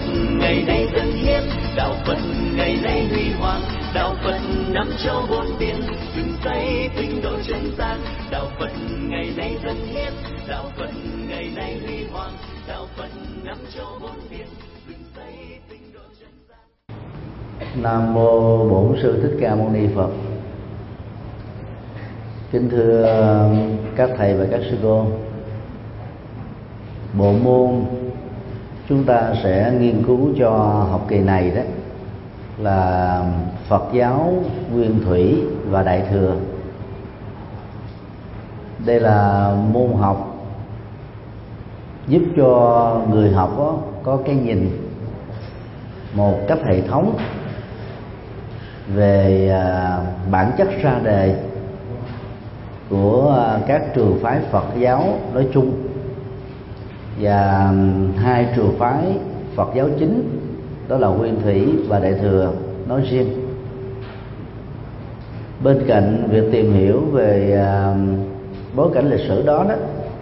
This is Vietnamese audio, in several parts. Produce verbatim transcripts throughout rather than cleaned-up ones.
ngày nay dân hiến, đạo Phật ngày nay huy hoàng, đạo Phật năm châu bốn biển, dựng xây tinh độ chân gian. Đạo Phật ngày nay dân hiến, đạo Phật ngày nay huy hoàng, đạo Phật năm châu bốn biển, dựng xây tinh độ chân gian. Nam mô Bổn Sư Thích Ca Mâu Ni Phật. Kính thưa các thầy và các sư cô, bộ môn chúng ta sẽ nghiên cứu cho học kỳ này đó là Phật giáo Nguyên Thủy và Đại Thừa. Đây là môn học giúp cho người học có, có cái nhìn một cách hệ thống về bản chất ra đề của các trường phái Phật giáo nói chung và hai trường phái Phật giáo chính, đó là Nguyên Thủy và Đại Thừa nói riêng. Bên cạnh việc tìm hiểu về bối cảnh lịch sử đó đó,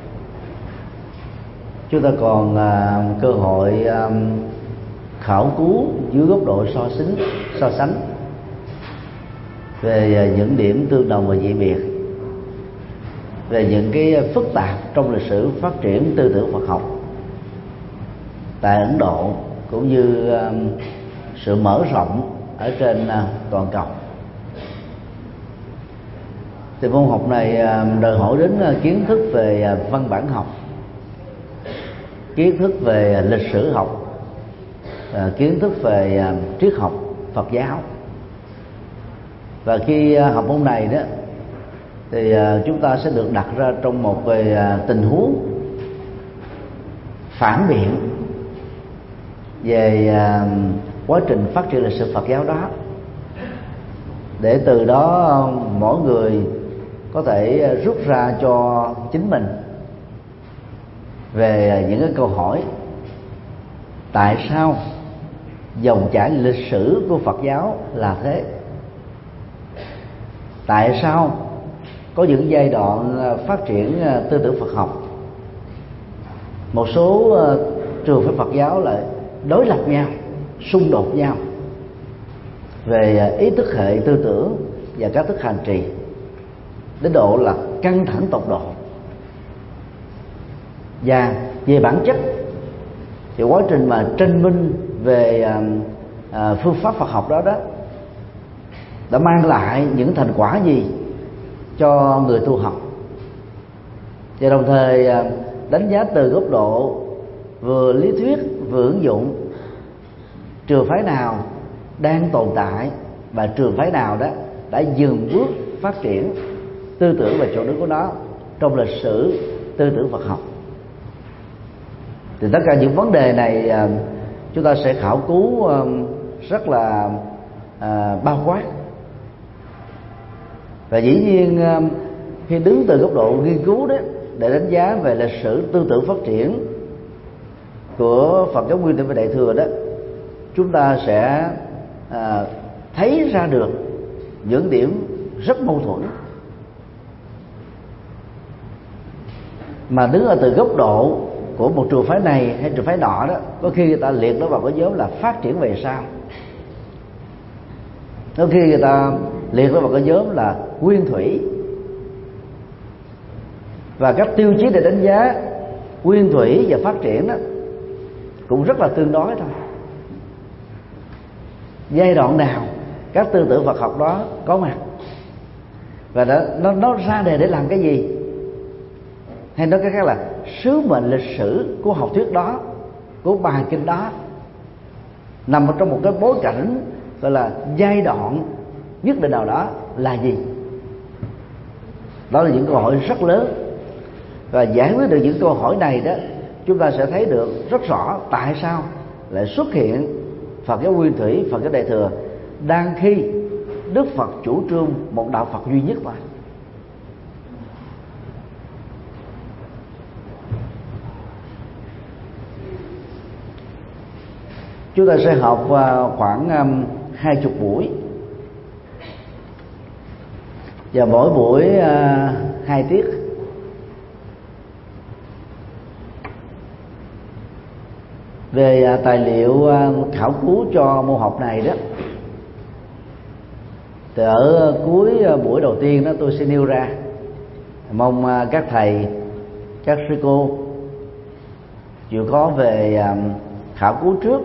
chúng ta còn cơ hội khảo cứu dưới góc độ so sánh so sánh về những điểm tương đồng và dị biệt, về những cái phức tạp trong lịch sử phát triển tư tưởng Phật học tại Ấn Độ, cũng như sự mở rộng ở trên toàn cầu. Thì môn học này đòi hỏi đến kiến thức về văn bản học, kiến thức về lịch sử học, kiến thức về triết học Phật giáo. Và khi học môn này đó thì chúng ta sẽ được đặt ra trong một về tình huống phản biện về quá trình phát triển lịch sử Phật giáo đó, để từ đó mỗi người có thể rút ra cho chính mình về những cái câu hỏi: tại sao dòng chảy lịch sử của Phật giáo là thế? Tại sao có những giai đoạn phát triển tư tưởng Phật học, một số trường phái Phật giáo lại đối lập nhau, xung đột nhau về ý thức hệ tư tưởng và các thức hành trì, đến độ là căng thẳng tột độ. Và về bản chất thì quá trình mà tranh minh về à, phương pháp Phật học đó đó đã mang lại những thành quả gì cho người tu học, và đồng thời đánh giá từ góc độ vừa lý thuyết vừa ứng dụng trường phái nào đang tồn tại và trường phái nào đó đã dừng bước phát triển tư tưởng và chỗ đứng của nó trong lịch sử tư tưởng Phật học. Thì tất cả những vấn đề này chúng ta sẽ khảo cứu rất là à, bao quát. Và dĩ nhiên khi đứng từ góc độ nghiên cứu đó để đánh giá về lịch sử tư tưởng phát triển của Phật giáo Nguyên Thủy và Đại Thừa đó, chúng ta sẽ à, thấy ra được những điểm rất mâu thuẫn. Mà đứng ở từ góc độ của một trường phái này hay trường phái nọ đó, có khi người ta liệt nó vào cái nhóm là phát triển về sau, có khi người ta liệt nó vào cái nhóm là Nguyên Thủy. Và các tiêu chí để đánh giá Nguyên Thủy và phát triển đó cũng rất là tương đối thôi. Giai đoạn nào các tư tưởng Phật học đó có mặt, và đó, nó, nó ra đề để làm cái gì, hay nói cách khác là sứ mệnh lịch sử của học thuyết đó, của bài kinh đó nằm ở trong một cái bối cảnh gọi là giai đoạn nhất định nào đó là gì. Đó là những câu hỏi rất lớn, và giải quyết được những câu hỏi này đó, chúng ta sẽ thấy được rất rõ tại sao lại xuất hiện Phật giáo Nguyên Thủy, Phật giáo Đại Thừa, đang khi Đức Phật chủ trương một đạo Phật duy nhất mà. Chúng ta sẽ học khoảng hai chục buổi, và mỗi buổi hai tiết. Về tài liệu khảo cứu cho môn học này đó, thì ở cuối buổi đầu tiên đó tôi sẽ nêu ra, mong các thầy, các sư cô chịu khó về khảo cứu trước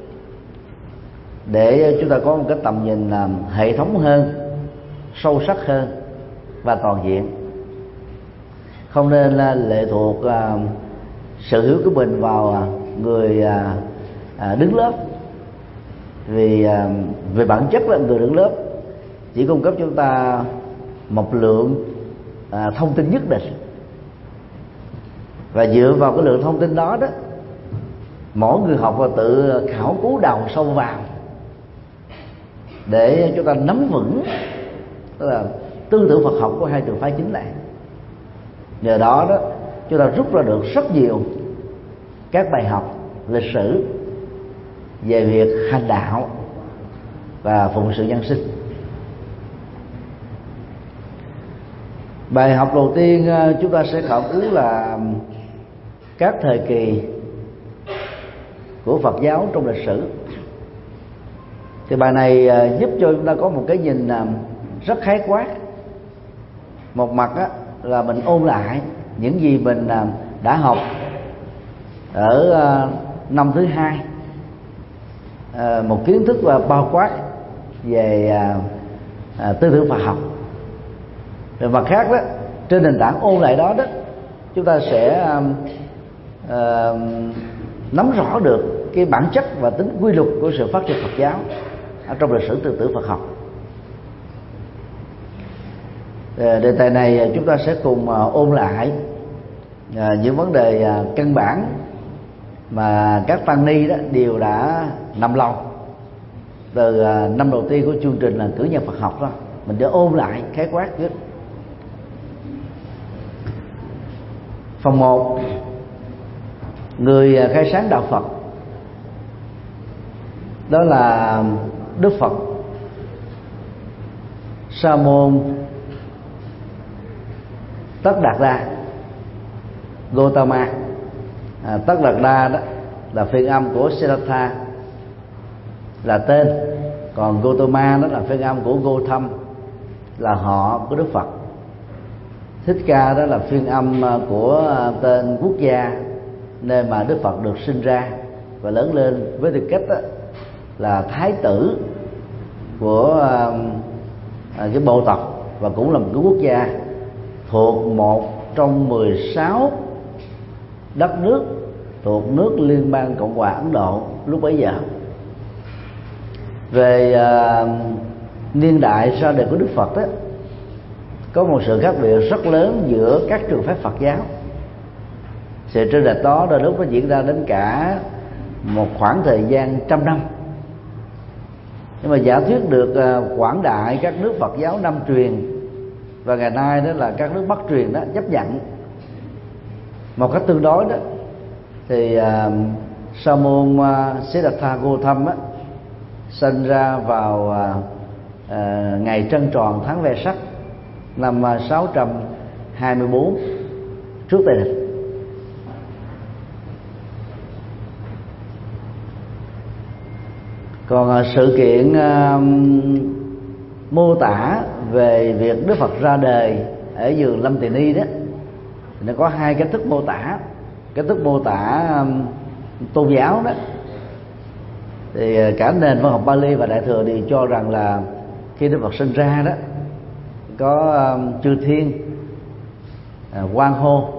để chúng ta có một cái tầm nhìn hệ thống hơn, sâu sắc hơn và toàn diện. Không nên lệ thuộc sự hiểu của mình vào người đứng lớp, vì về bản chất là người đứng lớp chỉ cung cấp cho chúng ta một lượng thông tin nhất định, và dựa vào cái lượng thông tin đó đó, mỗi người học và tự khảo cứu đầu sâu vào để chúng ta nắm vững, tức là tư tưởng Phật học của hai trường phái chính này. Nhờ đó đó chúng ta rút ra được rất nhiều các bài học lịch sử về việc hành đạo và phụng sự nhân sinh. Bài học đầu tiên chúng ta sẽ khảo cứu là các thời kỳ của Phật giáo trong lịch sử. Thì bài này giúp cho chúng ta có một cái nhìn rất khái quát. Một mặt á, là mình ôn lại những gì mình đã học ở năm thứ hai, một kiến thức bao quát về tư tưởng Phật học. Rồi mặt khác đó, trên nền tảng ôn lại đó đó, chúng ta sẽ uh, nắm rõ được cái bản chất và tính quy luật của sự phát triển Phật giáo ở trong lịch sử tư tưởng Phật học. Đề tài này chúng ta sẽ cùng ôn lại những vấn đề căn bản mà các tăng ni đó đều đã nằm lòng từ năm đầu tiên của chương trình là cử nhân Phật học đó. Mình sẽ ôn lại khái quát trước. Phần một, người khai sáng đạo Phật đó là Đức Phật Sa môn Tất Đạt Đa Gotama. à, Tất Đạt Đa đó là phiên âm của Siddhartha là tên, còn Gotama đó là phiên âm của Gotham là họ của Đức Phật. Thích Ca đó là phiên âm của tên quốc gia nơi mà Đức Phật được sinh ra và lớn lên, với tư cách đó là thái tử của cái bộ tộc, và cũng là một cái quốc gia thuộc một trong mười sáu đất nước thuộc nước Liên bang Cộng hòa Ấn Độ lúc bấy giờ. Về uh, niên đại ra đời của Đức Phật đó, có một sự khác biệt rất lớn giữa các trường phái Phật giáo. Sự tranh lệch đó đôi lúc nó diễn ra đến cả một khoảng thời gian trăm năm. Nhưng mà giả thuyết được uh, quảng đại các nước Phật giáo Nam truyền và ngày nay đó là các nước Bắc truyền đó chấp nhận một cách tương đối đó, thì uh, Sa môn uh, Siddhartha Gautama á, sinh ra vào uh, uh, ngày trăng tròn tháng Vesak năm uh, sáu trăm hai mươi bốn trước Tây Lịch. Còn uh, sự kiện uh, mô tả về việc Đức Phật ra đời ở vườn Lâm Tỳ Ni đó, thì nó có hai cách thức mô tả. Cái thức mô tả um, tôn giáo đó, thì cả nền văn học Pali và Đại thừa đều cho rằng là khi Đức Phật sinh ra đó, có um, chư thiên uh, hoan hô, uh,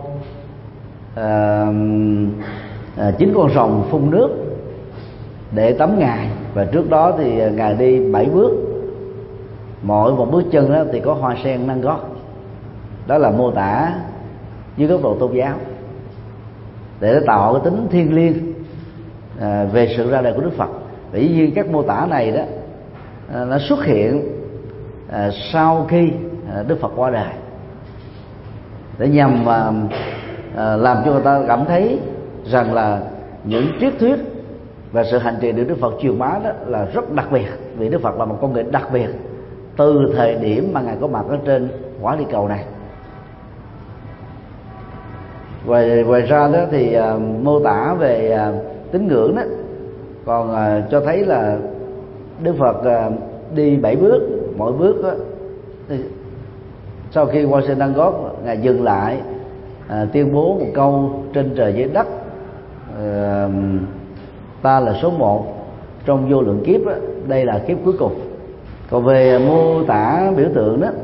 uh, chín con rồng phun nước để tắm ngài, và trước đó thì ngài đi bảy bước, mỗi một bước chân đó thì có hoa sen nâng gót. Đó là mô tả dưới góc độ tôn giáo, để nó tạo cái tính thiêng liêng à, về sự ra đời của Đức Phật. Vì nhiên các mô tả này đó à, nó xuất hiện à, sau khi à, Đức Phật qua đời, để nhằm à, à, làm cho người ta cảm thấy rằng là những triết thuyết và sự hành trì được Đức Phật truyền bá đó là rất đặc biệt, vì Đức Phật là một con người đặc biệt từ thời điểm mà ngài có mặt ở trên quả địa cầu này. Ngoài, ngoài ra đó thì uh, mô tả về uh, tín ngưỡng đó, còn uh, cho thấy là Đức Phật uh, đi bảy bước, mỗi bước đó, thì sau khi qua sen Đăng Gót, ngài dừng lại uh, tuyên bố một câu trên trời dưới đất: uh, ta là số một trong vô lượng kiếp đó, đây là kiếp cuối cùng. Còn về mô tả biểu tượng đó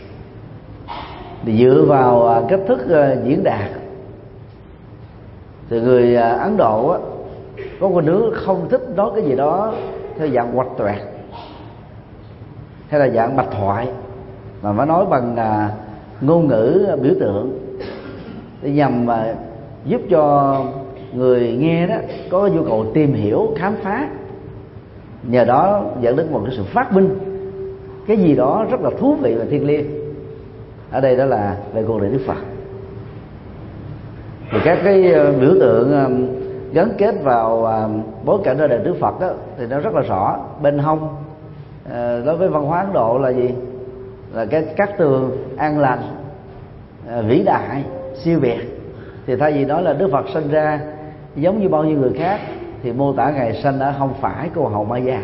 thì dựa vào cách thức diễn đạt thì người Ấn Độ á, có con đứa không thích nói cái gì đó theo dạng hoạch toẹt hay là dạng bạch thoại, mà phải nói bằng ngôn ngữ biểu tượng để nhằm giúp cho người nghe đó có nhu cầu tìm hiểu, khám phá, nhờ đó dẫn đến một cái sự phát minh cái gì đó rất là thú vị và thiêng liêng. Ở đây đó là về cuộc đời Đức Phật. Thì các cái biểu tượng gắn kết vào bối cảnh ra đời Đức Phật đó thì nó rất là rõ. Bên hông đối với văn hóa Ấn Độ là gì? Là cái cát tường an lành, vĩ đại, siêu việt. Thì thay vì nói là Đức Phật sinh ra giống như bao nhiêu người khác, thì mô tả ngài sinh ở không phải cô hậu Maya.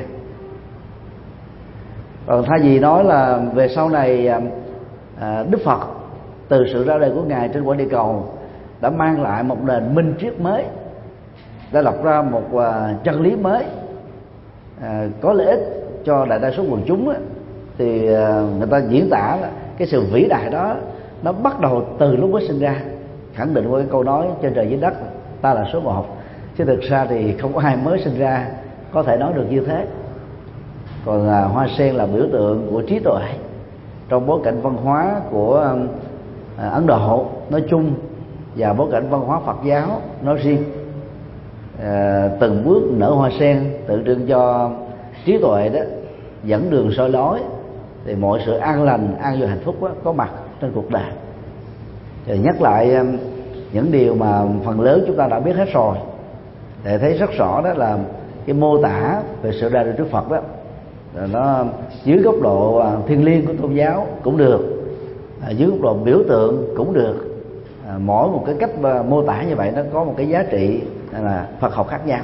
Còn thay vì nói là về sau này Đức Phật từ sự ra đời của ngài trên quả địa cầu đã mang lại một nền minh triết mới, đã lập ra một chân lý mới có lợi ích cho đại đa số quần chúng, thì người ta diễn tả là cái sự vĩ đại đó nó bắt đầu từ lúc mới sinh ra, khẳng định qua cái câu nói trên trời dưới đất ta là số một. Chứ thực ra thì không có ai mới sinh ra có thể nói được như thế. Còn à, hoa sen là biểu tượng của trí tuệ trong bối cảnh văn hóa của à, Ấn Độ nói chung và bối cảnh văn hóa Phật giáo nói riêng. À, từng bước nở hoa sen tượng trưng cho trí tuệ đó, dẫn đường soi lối, thì mọi sự an lành, an vui, hạnh phúc đó, có mặt trên cuộc đời. Rồi nhắc lại những điều mà phần lớn chúng ta đã biết hết rồi, để thấy rất rõ đó là cái mô tả về sự ra đời Đức Phật đó, nó dưới góc độ thiêng liêng của tôn giáo cũng được, dưới góc độ biểu tượng cũng được. Mỗi một cái cách mô tả như vậy nó có một cái giá trị là Phật học khác nhau.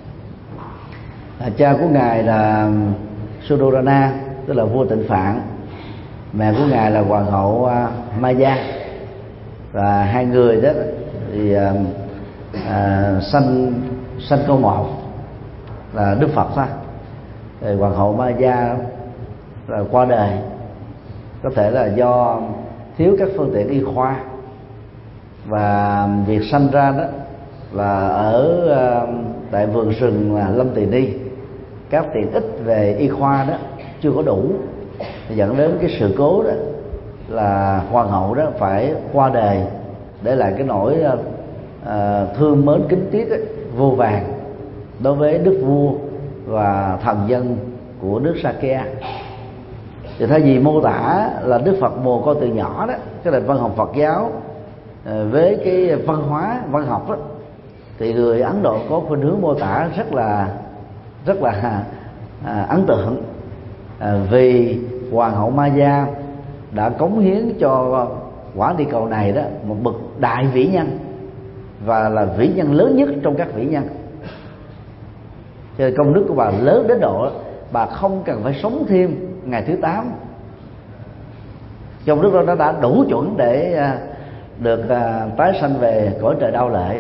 Cha của ngài là Sudarana, tức là vua Tịnh Phạn. Mẹ của ngài là hoàng hậu Maya. Và hai người đó thì à, sanh sanh câu một là Đức Phật thôi. Rồi hoàng hậu Maya là qua đời, có thể là do thiếu các phương tiện y khoa, và việc sanh ra đó là ở tại vườn rừng là Lâm Tỳ Ni, các tiện ích về y khoa đó chưa có đủ, dẫn đến cái sự cố đó là hoàng hậu đó phải qua đời, để lại cái nỗi uh, thương mến kính tiếc ấy, vô vàn đối với đức vua và thần dân của nước Sakya. Thì thay vì mô tả là Đức Phật mồ côi từ nhỏ đó, cái nền văn học Phật giáo uh, với cái văn hóa văn học đó, thì người Ấn Độ có khuynh hướng mô tả rất là rất là uh, ấn tượng, uh, vì hoàng hậu Maya đã cống hiến cho quả địa cầu này đó một bậc đại vĩ nhân, và là vĩ nhân lớn nhất trong các vĩ nhân. Cho nên công đức của bà lớn đến độ bà không cần phải sống thêm ngày thứ tám. Công đức đó nó đã đủ chuẩn để được tái sanh về cõi trời đau lệ.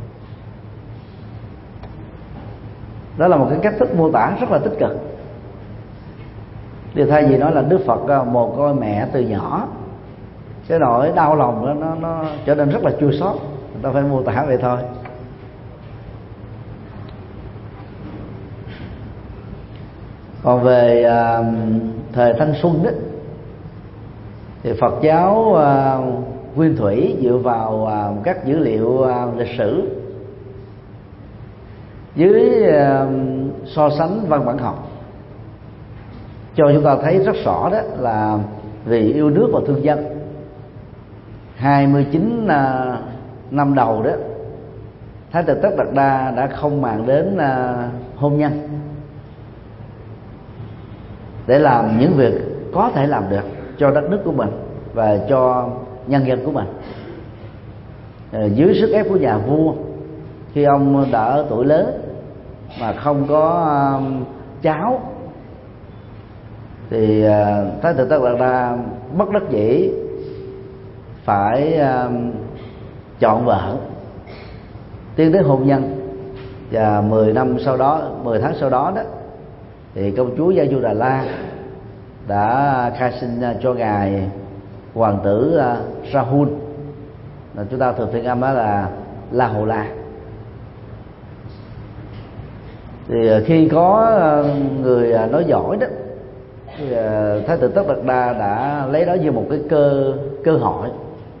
Đó là một cái cách thức mô tả rất là tích cực. Điều thay vì nói là Đức Phật mồ côi mẹ từ nhỏ, cái nỗi đau lòng đó nó, nó trở nên rất là chua xót, người ta phải mô tả vậy thôi. Còn về uh, thời thanh xuân đó, thì Phật giáo uh, nguyên thủy dựa vào uh, các dữ liệu uh, lịch sử dưới uh, so sánh văn bản học, cho chúng ta thấy rất rõ đó là vì yêu nước và thương dân, hai mươi chín uh, năm đầu đó, Thái tử Tất Đạt Đa đã không màng đến uh, hôn nhân để làm những việc có thể làm được cho đất nước của mình và cho nhân dân của mình. Uh, dưới sức ép của nhà vua, khi ông đã ở tuổi lớn mà không có um, cháu thì uh, Thái tử Tất Đạt Đa bất đắc dĩ phải um, chọn vợ, tiến tới hôn nhân. Và mười năm sau đó, mười tháng sau đó đó thì công chúa Gia Du Đà La đã khai sinh cho ngài hoàng tử uh, Rahul, là chúng ta thường phiên âm đó là La Hầu La. Thì khi có người nói giỏi đó thì Thái tử Tất Đạt Đa đã lấy đó như một cái cơ cơ hội.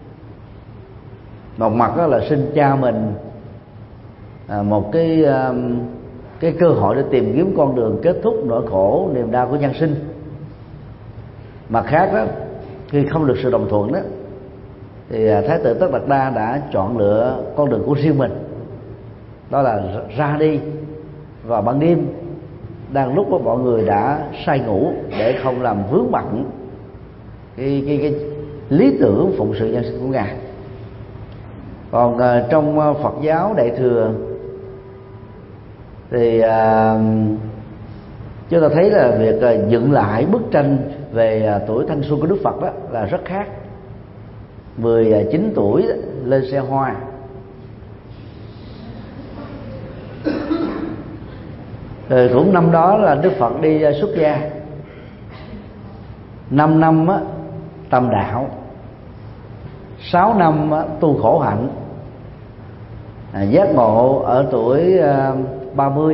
Một mặt đó là sinh cha mình một cái cái cơ hội để tìm kiếm con đường kết thúc nỗi khổ niềm đau của nhân sinh. Mặt khác đó, khi không được sự đồng thuận đó thì Thái tử Tất Đạt Đa đã chọn lựa con đường của riêng mình, đó là ra đi vào ban đêm, đang lúc đó mọi người đã say ngủ, để không làm vướng bận cái, cái, cái lý tưởng phụng sự nhân sinh của ngài. Còn uh, trong uh, Phật giáo Đại thừa thì uh, chúng ta thấy là việc uh, dựng lại bức tranh về uh, tuổi thanh xuân của Đức Phật đó là rất khác. Mười chín tuổi đó, lên xe hoa, rồi cũng năm đó là Đức Phật đi xuất gia. Năm năm á, tầm đạo, sáu năm á, tu khổ hạnh, à, giác ngộ ở tuổi à, ba mươi,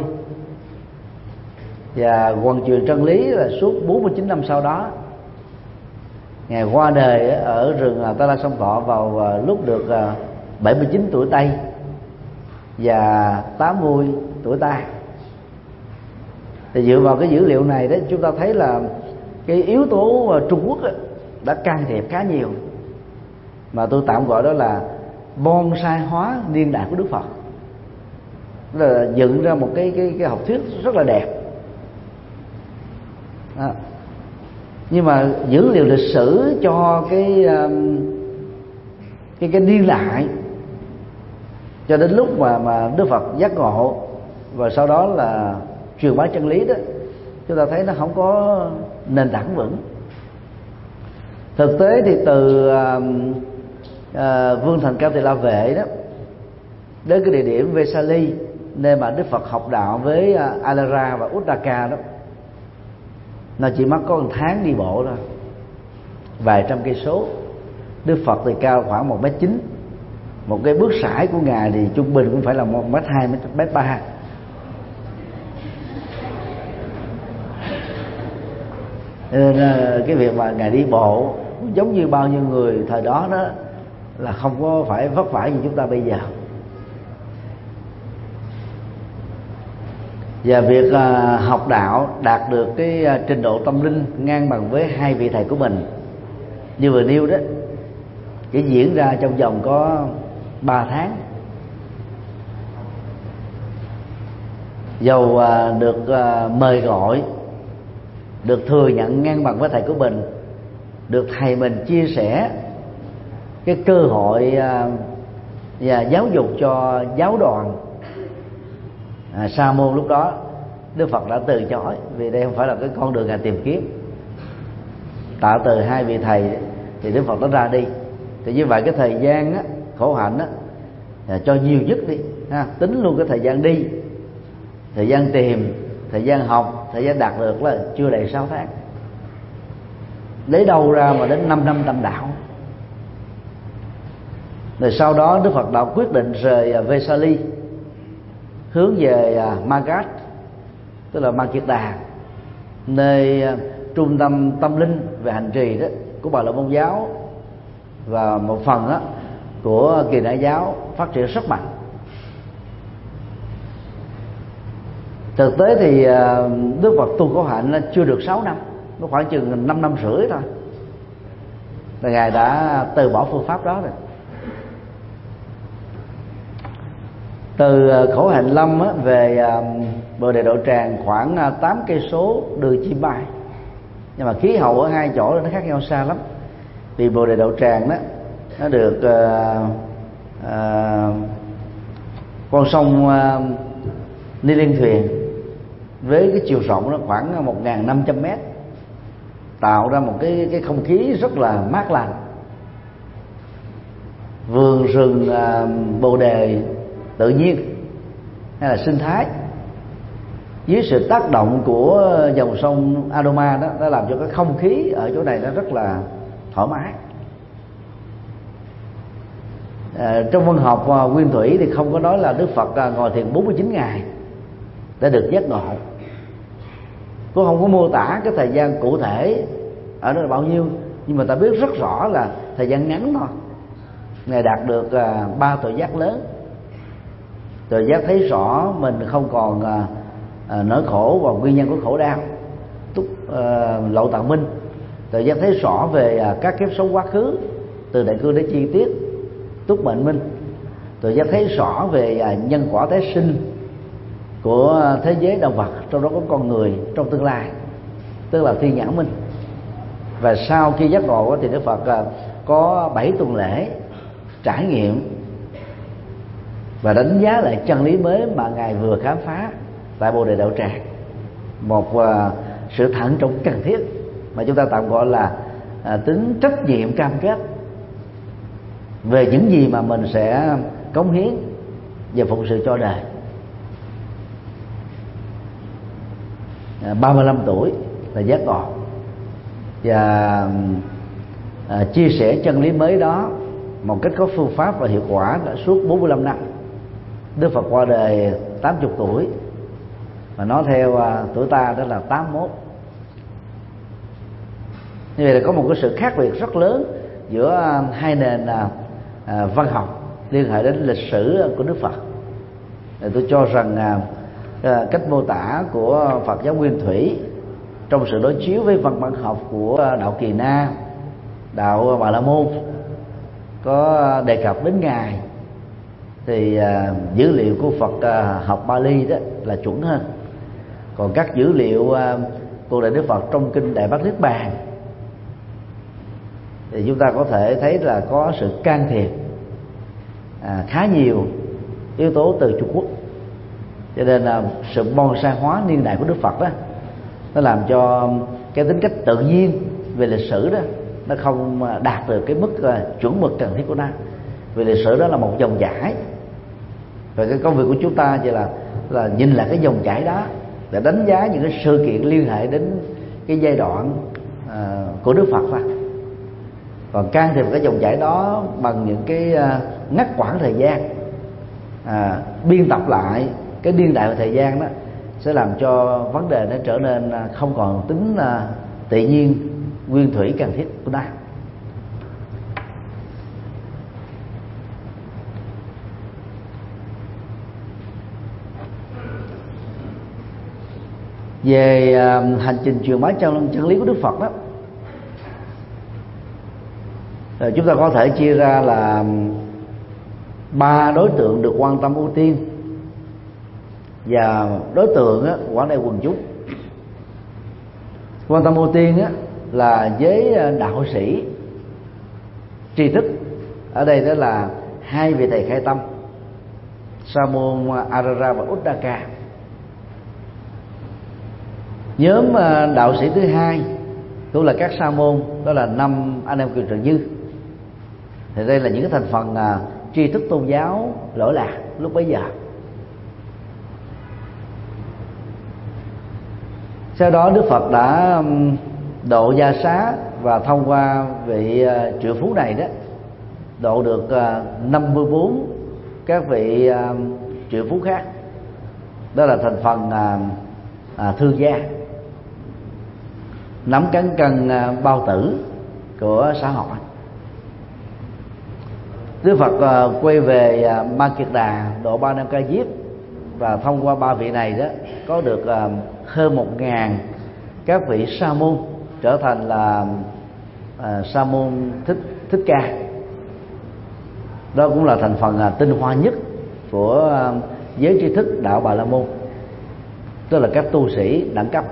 và hoàn truyền chân lý là suốt bốn mươi chín năm sau đó. Ngài qua đời ở rừng Ta La Sông Thọ vào lúc được bảy mươi chín tuổi Tây và tám mươi tuổi Ta. Thì dựa vào cái dữ liệu này đó, chúng ta thấy là cái yếu tố Trung Quốc đã can thiệp khá nhiều, mà tôi tạm gọi đó là bonsai hóa niên đại của Đức Phật. Đó là dựng ra một cái cái cái học thuyết rất là đẹp. Đó. Nhưng mà dữ liệu lịch sử cho cái cái cái niên đại cho đến lúc mà mà Đức Phật giác ngộ và sau đó là truyền bá chân lý đó, chúng ta thấy nó không có nền tảng vững. Thực tế thì từ uh, uh, Vương Thành Cao Tỳ La Vệ đó đến cái địa điểm Vesali, nơi mà Đức Phật học đạo với uh, Alara và Uddaka đó, nó chỉ mất có một tháng đi bộ thôi, vài trăm cây số. Đức Phật thì cao khoảng một mét chín, một cái bước sải của ngài thì trung bình cũng phải là một mét hai, mét ba. Nên cái việc mà ngài đi bộ giống như bao nhiêu người thời đó đó là không có phải vất vả như chúng ta bây giờ. Và việc học đạo đạt được cái trình độ tâm linh ngang bằng với hai vị thầy của mình như vừa nêu đó chỉ diễn ra trong vòng có ba tháng. Dầu được mời gọi, được thừa nhận ngang bằng với thầy của mình, được thầy mình chia sẻ cái cơ hội và giáo dục cho giáo đoàn à, Sa môn lúc đó, Đức Phật đã từ chối, vì đây không phải là cái con đường ngài tìm kiếm. Tạo từ hai vị thầy thì Đức Phật đã ra đi. Thì như vậy cái thời gian á, khổ hạnh á, cho nhiều nhất đi ha, tính luôn cái thời gian đi, thời gian tìm, thời gian học, thời gian đạt được là chưa đầy sáu tháng. Lấy đâu ra mà đến năm năm tâm đạo. Rồi sau đó Đức Phật đã quyết định rời Vesali, hướng về Magadh, tức là Ma Kiệt Đà, nơi trung tâm tâm linh về hành trì đó của Bà La Môn giáo và một phần đó của Kỳ Đại giáo phát triển rất mạnh. Thực tế thì Đức Phật tu khổ hạnh chưa được sáu năm, nó khoảng chừng năm năm rưỡi thôi là ngài đã từ bỏ phương pháp đó rồi. Từ khổ hạnh Lâm á, về Bồ Đề Đậu Tràng khoảng tám cây số đường chim bay, nhưng mà khí hậu ở hai chỗ nó khác nhau xa lắm. Vì Bồ Đề Đậu Tràng đó nó được uh, uh, con sông uh, Ni Liên Thuyền với cái chiều rộng nó khoảng một nghìn năm trăm mét, tạo ra một cái cái không khí rất là mát lành. Vườn rừng uh, bồ đề tự nhiên hay là sinh thái, dưới sự tác động của dòng sông Adoma đó, đã làm cho cái không khí ở chỗ này nó rất là thoải mái. À, trong văn học uh, nguyên thủy thì không có nói là Đức Phật uh, ngồi thiền bốn mươi chín ngày để được giác ngộ, cũng không có mô tả cái thời gian cụ thể ở đó là bao nhiêu, nhưng mà ta biết rất rõ là thời gian ngắn thôi, Ngài đạt được uh, ba tuệ giác lớn. Tuệ giác thấy rõ mình không còn uh, uh, nỗi khổ và nguyên nhân của khổ đau, túc uh, lộ tạng minh. Tuệ giác thấy rõ về uh, các kiếp sống quá khứ từ đại cương đến chi tiết, túc mệnh minh. Tuệ giác thấy rõ về uh, nhân quả tái sinh của thế giới động vật, trong đó có con người trong tương lai, tức là thiên nhãn minh. Và sau khi giác ngộ thì Đức Phật uh, có bảy tuần lễ trải nghiệm và đánh giá lại chân lý mới mà Ngài vừa khám phá tại Bồ Đề Đạo Tràng. Một uh, sự thận trọng cần thiết mà chúng ta tạm gọi là uh, tính trách nhiệm cam kết về những gì mà mình sẽ cống hiến và phụng sự cho đời. uh, ba mươi lăm tuổi là giác ngộ, và uh, chia sẻ chân lý mới đó một cách có phương pháp và hiệu quả đã suốt bốn mươi lăm năm. Đức Phật qua đời tám mươi tuổi, và nói theo uh, tuổi ta đó là tám mươi mốt. Như vậy là có một cái sự khác biệt rất lớn giữa uh, hai nền uh, uh, văn học liên hệ đến lịch sử của Đức Phật. Thì tôi cho rằng uh, uh, cách mô tả của Phật giáo nguyên thủy trong sự đối chiếu với văn bản học của đạo Kỳ Na, đạo Bà La Môn có đề cập đến Ngài, thì uh, dữ liệu của Phật uh, học Bali đó là chuẩn hơn. Còn các dữ liệu uh, của Đại Đức Phật trong kinh Đại Bát Niết Bàn thì chúng ta có thể thấy là có sự can thiệp à, khá nhiều yếu tố từ Trung Quốc, cho nên là sự bonsai hóa niên đại của Đức Phật đó nó làm cho cái tính cách tự nhiên về lịch sử đó nó không đạt được cái mức uh, chuẩn mực cần thiết của nó. Vì lịch sử đó là một dòng chảy, và cái công việc của chúng ta chỉ là là nhìn lại cái dòng chảy đó để đánh giá những cái sự kiện liên hệ đến cái giai đoạn uh, của Đức Phật thôi. Còn can thiệp cái dòng chảy đó bằng những cái uh, ngắt quãng thời gian, à, biên tập lại cái niên đại và thời gian đó sẽ làm cho vấn đề nó trở nên không còn tính uh, tự nhiên nguyên thủy cần thiết của nó. Về uh, hành trình truyền bá chân chân lý của Đức Phật đó, rồi chúng ta có thể chia ra là ba đối tượng được quan tâm ưu tiên, và đối tượng á, quảng đại quần chúng. Quan tâm ưu tiên á, là giới đạo sĩ tri thức, ở đây đó là hai vị thầy khai tâm Sa môn Arara và Uddaka. Nhóm đạo sĩ thứ hai cũng là các sa môn, đó là năm anh em Kiều Trần Như. Thì đây là những cái thành phần à, tri thức tôn giáo lỗi lạc lúc bấy giờ. Sau đó Đức Phật đã độ gia xá, và thông qua vị uh, triệu phú này đó độ được uh, năm mươi bốn các vị uh, triệu phú khác. Đó là thành phần uh, uh, thương gia, nắm cán cân uh, bao tử của xã hội. Đức Phật uh, quay về uh, Ma Kiệt Đà độ ba năm Ca Diếp, và thông qua ba vị này đó có được uh, hơn một ngàn các vị sa môn trở thành là uh, sa môn thích thích ca. Đó cũng là thành phần uh, tinh hoa nhất của uh, giới tri thức đạo Bà La Môn, tức là các tu sĩ đẳng cấp.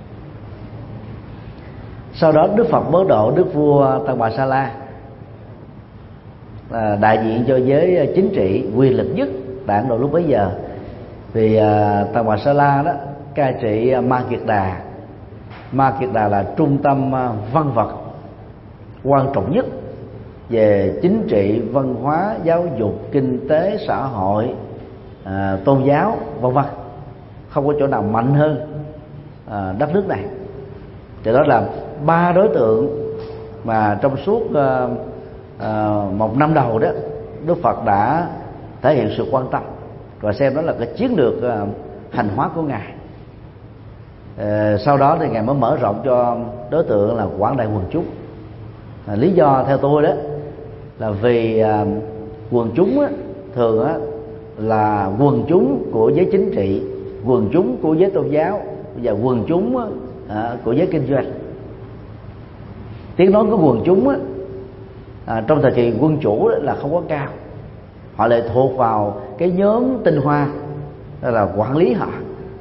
Sau đó Đức Phật mới độ Đức vua Tăng Bà Sa La, à, đại diện cho giới chính trị quyền lực nhất Tạng đầu lúc bấy giờ. Vì à, Tạng Bà Sa La đó cai trị Ma Kiệt Đà. Ma Kiệt Đà là trung tâm văn vật quan trọng nhất về chính trị, văn hóa, giáo dục, kinh tế, xã hội, à, tôn giáo, vân vân. Không có chỗ nào mạnh hơn à, đất nước này. Thì đó là ba đối tượng mà trong suốt à, à, một năm đầu đó Đức Phật đã thể hiện sự quan tâm và xem đó là cái chiến lược à, hành hóa của ngài. À, sau đó thì ngài mới mở rộng cho đối tượng là quảng đại quần chúng. À, lý do theo tôi đó là vì à, quần chúng á, thường á, là quần chúng của giới chính trị, quần chúng của giới tôn giáo và quần chúng á, à, của giới kinh doanh. Tiếng nói của quần chúng á, à, trong thời kỳ quân chủ đó là không có cao, họ lại thuộc vào cái nhóm tinh hoa, đó là quản lý họ.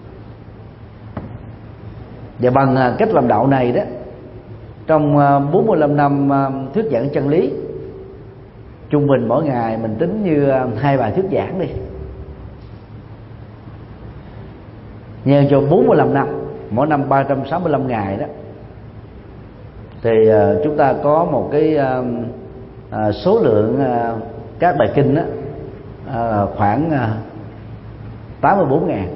Và bằng cách làm đạo này đó, trong bốn mươi lăm năm thuyết giảng chân lý, trung bình mỗi ngày mình tính như hai bài thuyết giảng đi, nhân cho bốn mươi lăm năm, mỗi năm ba trăm sáu mươi lăm ngày đó, thì chúng ta có một cái số lượng các bài kinh đó khoảng tám mươi bốn ngàn.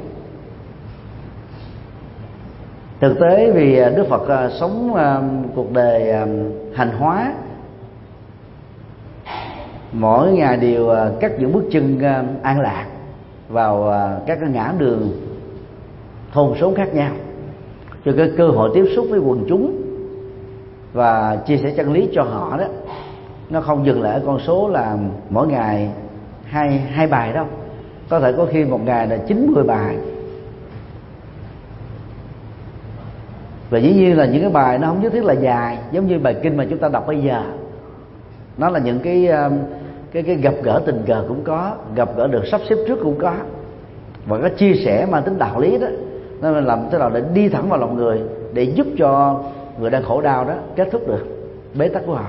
Thực tế vì Đức Phật sống cuộc đời hành hóa, mỗi ngày đều cắt những bước chân an lạc vào các cái ngã đường thôn xóm khác nhau, cho cái cơ hội tiếp xúc với quần chúng và chia sẻ chân lý cho họ đó, nó không dừng lại ở con số là mỗi ngày hai hai bài đâu, có thể có khi một ngày là chín mươi bài. Và dĩ nhiên là những cái bài nó không nhất thiết là dài, giống như bài kinh mà chúng ta đọc bây giờ. Nó là những cái cái cái gặp gỡ tình cờ cũng có, gặp gỡ được sắp xếp trước cũng có, và cái chia sẻ mang tính đạo lý đó, nó làm thế nào để đi thẳng vào lòng người, để giúp cho người đang khổ đau đó kết thúc được bế tắc của họ.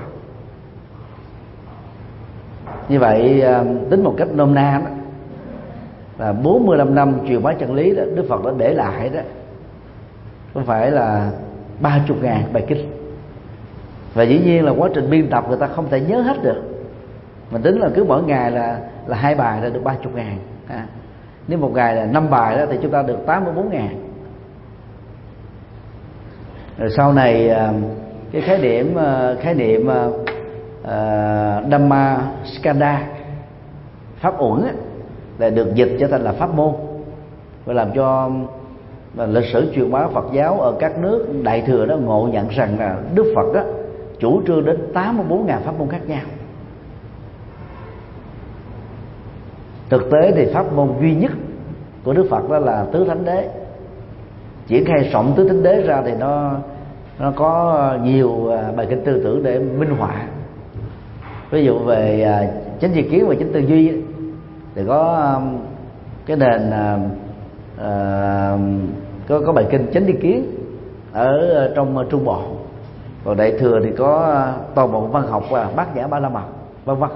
Như vậy tính một cách nôm na đó, là bốn mươi lăm năm truyền bá chân lý đó, Đức Phật đã để lại đó không phải là ba chục ngàn bài kinh. Và dĩ nhiên là quá trình biên tập người ta không thể nhớ hết được. Mình tính là cứ mỗi ngày là là hai bài là được ba chục ngàn. À, nếu một ngày là năm bài đó thì chúng ta được tám mươi bốn ngàn. Rồi sau này cái khái niệm khái niệm uh, Dhamma Skanda, pháp uẩn á, là được dịch trở thành là pháp môn, và làm cho và lịch sử truyền bá Phật giáo ở các nước đại thừa đó ngộ nhận rằng là Đức Phật đó chủ trương đến tám mươi bốn ngàn pháp môn khác nhau. Thực tế thì pháp môn duy nhất của Đức Phật đó là tứ thánh đế. Triển khai rộng tứ thánh đế ra thì nó nó có nhiều bài kinh tư tưởng để minh họa. Ví dụ về chánh tri kiến và chánh tư duy thì có cái nền uh, có có bài kinh chánh tri kiến ở trong Trung Bộ, còn đại thừa thì có toàn bộ văn học và bát nhã ba la mật, vân vân.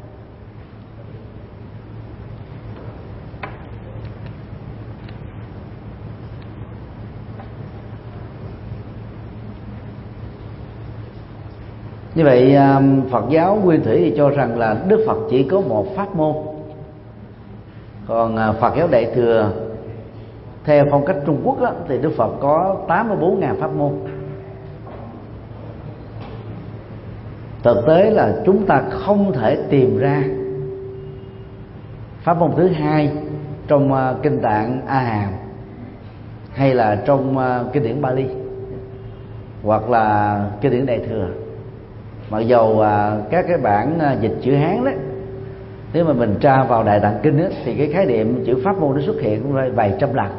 Như vậy Phật giáo nguyên thủy thì cho rằng là Đức Phật chỉ có một pháp môn, còn Phật giáo đại thừa theo phong cách Trung Quốc á, thì Đức Phật có tám mươi bốn ngàn pháp môn. Thực tế là chúng ta không thể tìm ra pháp môn thứ hai trong uh, kinh Tạng A Hàm, hay là trong uh, kinh điển Bali, hoặc là kinh điển Đại thừa. Mặc dầu uh, các cái bản uh, dịch chữ Hán đấy, nếu mà mình tra vào Đại Tạng Kinh ấy, thì cái khái niệm chữ pháp môn nó xuất hiện cũng vài trăm lần.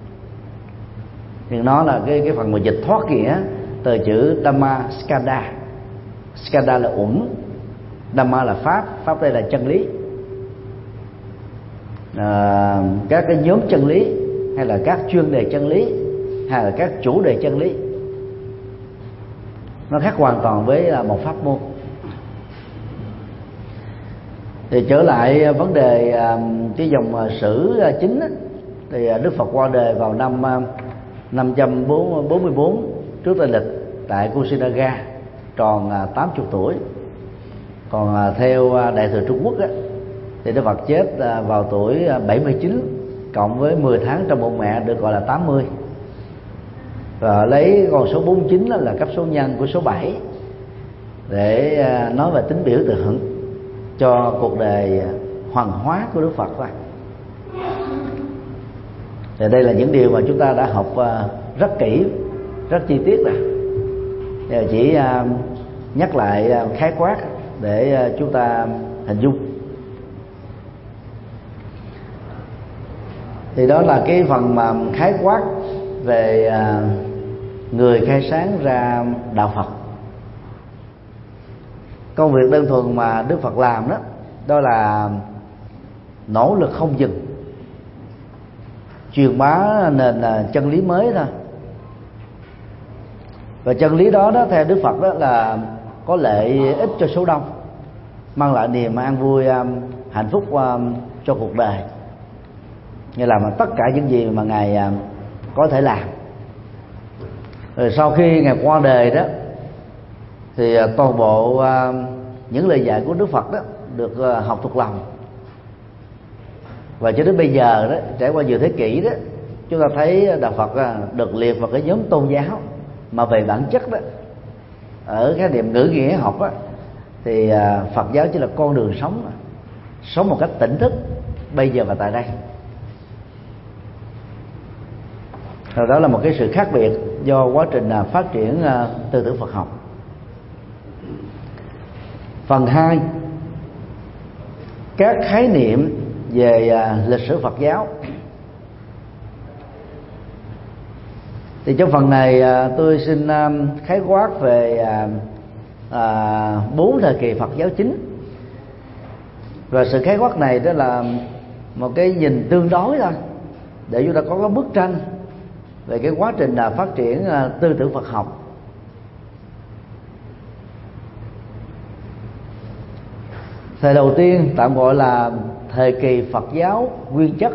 Nhưng nó là cái cái phần mà dịch thoát nghĩa từ chữ Dhamma Skanda. Skanda là uẩn, Dhamma là pháp, pháp đây là chân lý. À, các cái nhóm chân lý, hay là các chuyên đề chân lý, hay là các chủ đề chân lý, nó khác hoàn toàn với một pháp môn. Thì trở lại vấn đề cái dòng sử chính, thì Đức Phật qua đời vào năm năm trăm bốn mươi bốn trước Tây lịch tại Kusinaga, tròn tám mươi tuổi. Còn theo Đại thừa Trung Quốc á, thì Đức Phật chết vào tuổi bảy mươi chín cộng với mười tháng trong bụng mẹ, được gọi là tám mươi. Và lấy con số bốn mươi chín là cấp số nhân của số bảy để nói về tính biểu tượng cho cuộc đời hoàng hóa của Đức Phật thôi. Thì đây là những điều mà chúng ta đã học rất kỹ, rất chi tiết rồi. Giờ chỉ nhắc lại khái quát để chúng ta hình dung. Thì đó là cái phần mà khái quát về người khai sáng ra đạo Phật. Công việc đơn thuần mà Đức Phật làm đó, đó là nỗ lực không dừng, truyền bá nền chân lý mới thôi. Và chân lý đó đó theo Đức Phật đó là có lợi ích cho số đông, mang lại niềm an vui, hạnh phúc cho cuộc đời, như là mà tất cả những gì mà Ngài có thể làm. Rồi sau khi Ngài qua đời đó, thì toàn bộ những lời dạy của Đức Phật đó được học thuộc lòng. Và cho đến bây giờ đó, trải qua nhiều thế kỷ đó, chúng ta thấy đạo Phật được liệt vào cái nhóm tôn giáo mà về bản chất đó, ở cái điểm ngữ nghĩa học đó, thì Phật giáo chỉ là con đường sống, sống một cách tỉnh thức bây giờ và tại đây. Rồi đó là một cái sự khác biệt do quá trình phát triển tư tưởng Phật học. Phần hai, các khái niệm về lịch sử Phật giáo. Thì trong phần này tôi xin khái quát về bốn thời kỳ Phật giáo chính. Và sự khái quát này đó là một cái nhìn tương đối thôi, để chúng ta có cái bức tranh về cái quá trình phát triển tư tưởng Phật học. Thời đầu tiên tạm gọi là thời kỳ Phật giáo nguyên chất.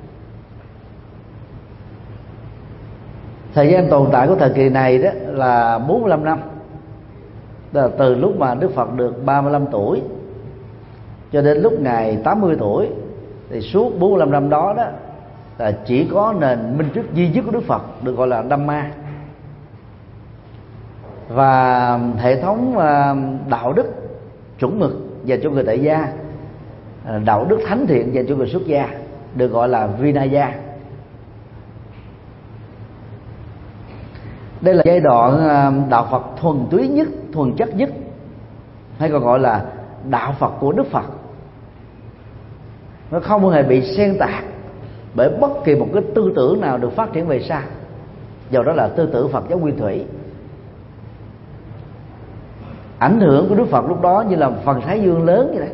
Thời gian tồn tại của thời kỳ này đó là bốn mươi lăm năm. Đó là từ lúc mà Đức Phật được ba mươi lăm tuổi cho đến lúc Ngài tám mươi tuổi. Thì suốt bốn mươi lăm năm đó đó là chỉ có nền minh triết duy nhất của Đức Phật, được gọi là Dhamma. Và hệ thống đạo đức chuẩn mực dành cho người tại gia, đạo đức thánh thiện dành cho người xuất gia, được gọi là Vinaya. Đây là giai đoạn đạo Phật thuần túy nhất, thuần chất nhất, hay còn gọi là đạo Phật của Đức Phật. Nó không hề bị xen tạc bởi bất kỳ một cái tư tưởng nào được phát triển về sau. Do đó là tư tưởng Phật giáo nguyên thủy. Ảnh hưởng của Đức Phật lúc đó như là phần thái dương lớn như thế.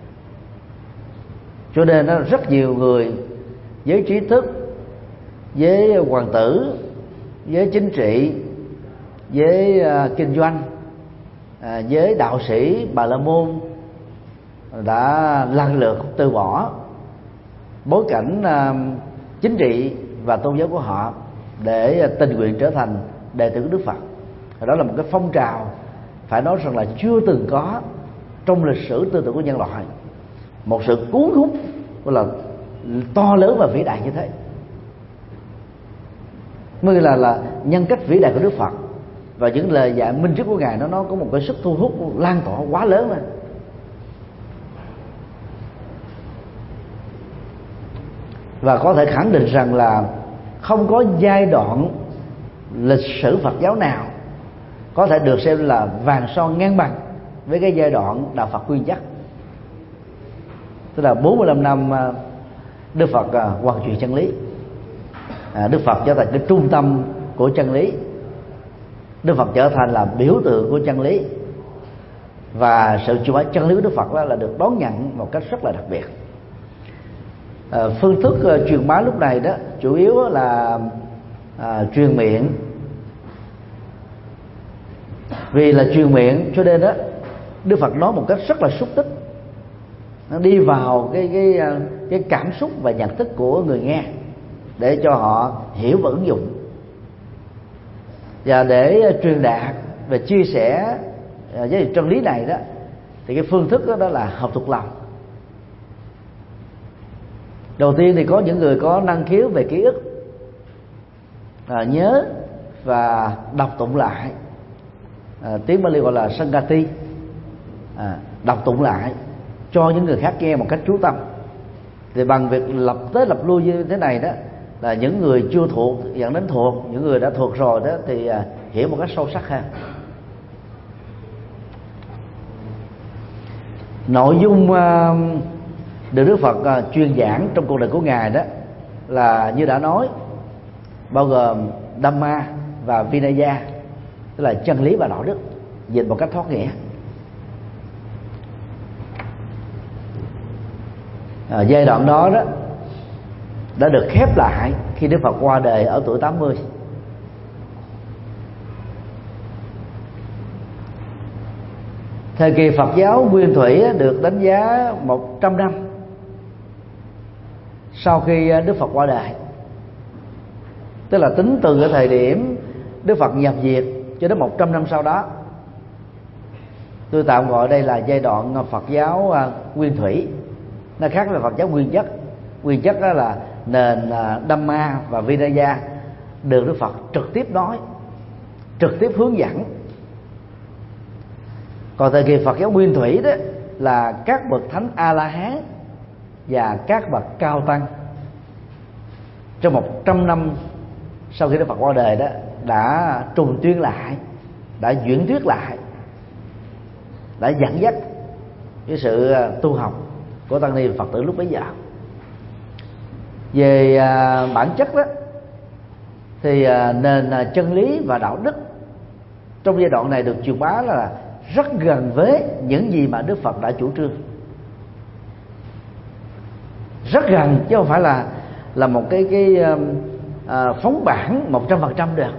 Cho nên nó rất nhiều người với trí thức, với hoàng tử, với chính trị, với uh, kinh doanh, uh, với đạo sĩ Bà La Môn đã lần lượt từ bỏ bối cảnh uh, chính trị và tôn giáo của họ để uh, tình nguyện trở thành đệ tử của Đức Phật. Và đó là một cái phong trào phải nói rằng là chưa từng có trong lịch sử tư tưởng của nhân loại, một sự cuốn hút là to lớn và vĩ đại như thế. Mới là là nhân cách vĩ đại của Đức Phật và những lời dạy minh triết của Ngài nó nó có một cái sức thu hút lan tỏa quá lớn rồi. Và có thể khẳng định rằng là không có giai đoạn lịch sử Phật giáo nào có thể được xem là vàng son ngang bằng với cái giai đoạn đạo Phật nguyên chất. Tức là bốn mươi lăm năm Đức Phật hoàn truyền chân lý, Đức Phật trở thành cái trung tâm của chân lý, Đức Phật trở thành là biểu tượng của chân lý, và sự truyền bá chân lý của Đức Phật đó là được đón nhận một cách rất là đặc biệt. À, phương thức uh, truyền bá lúc này đó chủ yếu là à, truyền miệng. Vì là truyền miệng cho nên đó Đức Phật nói một cách rất là xúc tích, nó đi vào cái cái cái cảm xúc và nhận thức của người nghe để cho họ hiểu và ứng dụng. Và để truyền đạt và chia sẻ với chân lý này đó thì cái phương thức đó, đó là học thuộc lòng. Đầu tiên thì có những người có năng khiếu về ký ức, à, nhớ và đọc tụng lại, à, tiếng Bali gọi là Sangati, à, đọc tụng lại cho những người khác nghe một cách chú tâm. Thì bằng việc lập tới lập lui như thế này đó, là những người chưa thuộc dẫn đến thuộc, những người đã thuộc rồi đó thì à, hiểu một cách sâu sắc hơn. Nội dung à, được Đức Phật à, truyền giảng trong cuộc đời của Ngài đó là như đã nói, bao gồm Dhamma và Vinaya, tức là chân lý và đạo đức, dịch một cách thoát nghĩa. À, giai đoạn đó đó đã được khép lại khi Đức Phật qua đời ở tuổi tám mươi. Thời kỳ Phật giáo nguyên thủy được đánh giá một trăm năm sau khi Đức Phật qua đời, tức là tính từ cái thời điểm Đức Phật nhập diệt cho đến một trăm năm sau đó. Tôi tạm gọi đây là giai đoạn Phật giáo nguyên thủy. Nó khác với Phật giáo nguyên chất. Nguyên chất đó là nền Dhamma và Vinaya được Đức Phật trực tiếp nói, trực tiếp hướng dẫn. Còn thời kỳ Phật giáo nguyên thủy đó là các bậc thánh A La Hán và các bậc cao tăng trong một trăm năm sau khi Đức Phật qua đời đó đã trùng tuyên lại, đã diễn thuyết lại, đã dẫn dắt cái sự tu học của tăng ni Phật tử lúc bấy giờ. Về à, bản chất đó thì à, nền à, chân lý và đạo đức trong giai đoạn này được truyền bá là rất gần với những gì mà Đức Phật đã chủ trương, rất gần chứ không phải là là một cái cái à, phóng bản một trăm phần trăm được.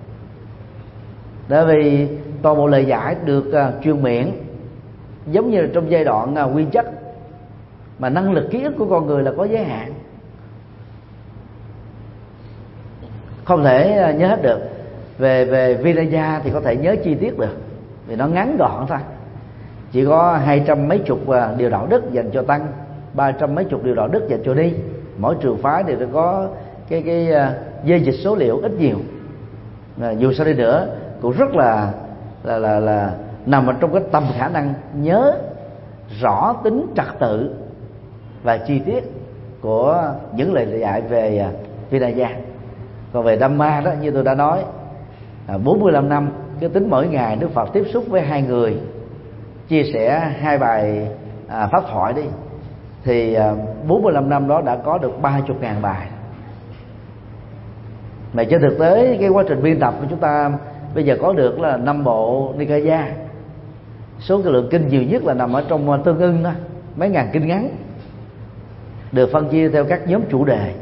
Bởi vì toàn bộ lời giải được à, truyền miệng, giống như là trong giai đoạn à, nguyên chất, mà năng lực ký ức của con người là có giới hạn, không thể nhớ hết được. Về về Vinaya thì có thể nhớ chi tiết được, vì nó ngắn gọn thôi, chỉ có hai trăm mấy chục điều đạo đức dành cho tăng, ba trăm mấy chục điều đạo đức dành cho ni. Mỗi trường phái thì có cái cái dây dịch số liệu ít nhiều, à, dù sao đi nữa cũng rất là là là là nằm ở trong cái tầm khả năng nhớ rõ tính trật tự và chi tiết của những lời dạy về Vinaya. Còn về Dhamma đó, như tôi đã nói, bốn mươi lăm năm cứ tính mỗi ngày Đức Phật tiếp xúc với hai người, chia sẻ hai bài à, pháp thoại đi, thì à, bốn mươi lăm năm đó đã có được ba mươi ngàn bài. Mà trên thực tế cái quá trình biên tập của chúng ta bây giờ có được là năm bộ Nikaya. Số cái lượng kinh nhiều nhất là nằm ở trong Tương Ưng đó, mấy ngàn kinh ngắn, được phân chia theo các nhóm chủ đề,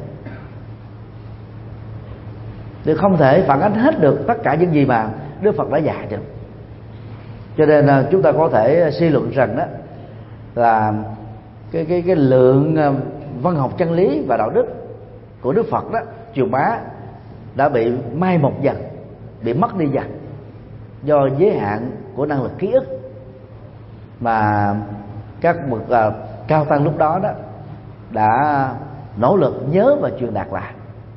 thì không thể phản ánh hết được tất cả những gì mà Đức Phật đã dạy được. Cho nên chúng ta có thể suy luận rằng đó là cái cái cái lượng văn học chân lý và đạo đức của Đức Phật đó truyền bá đã bị mai một dần, bị mất đi dần do giới hạn của năng lực ký ức mà các bậc uh, cao tăng lúc đó đó đã nỗ lực nhớ và truyền đạt lại.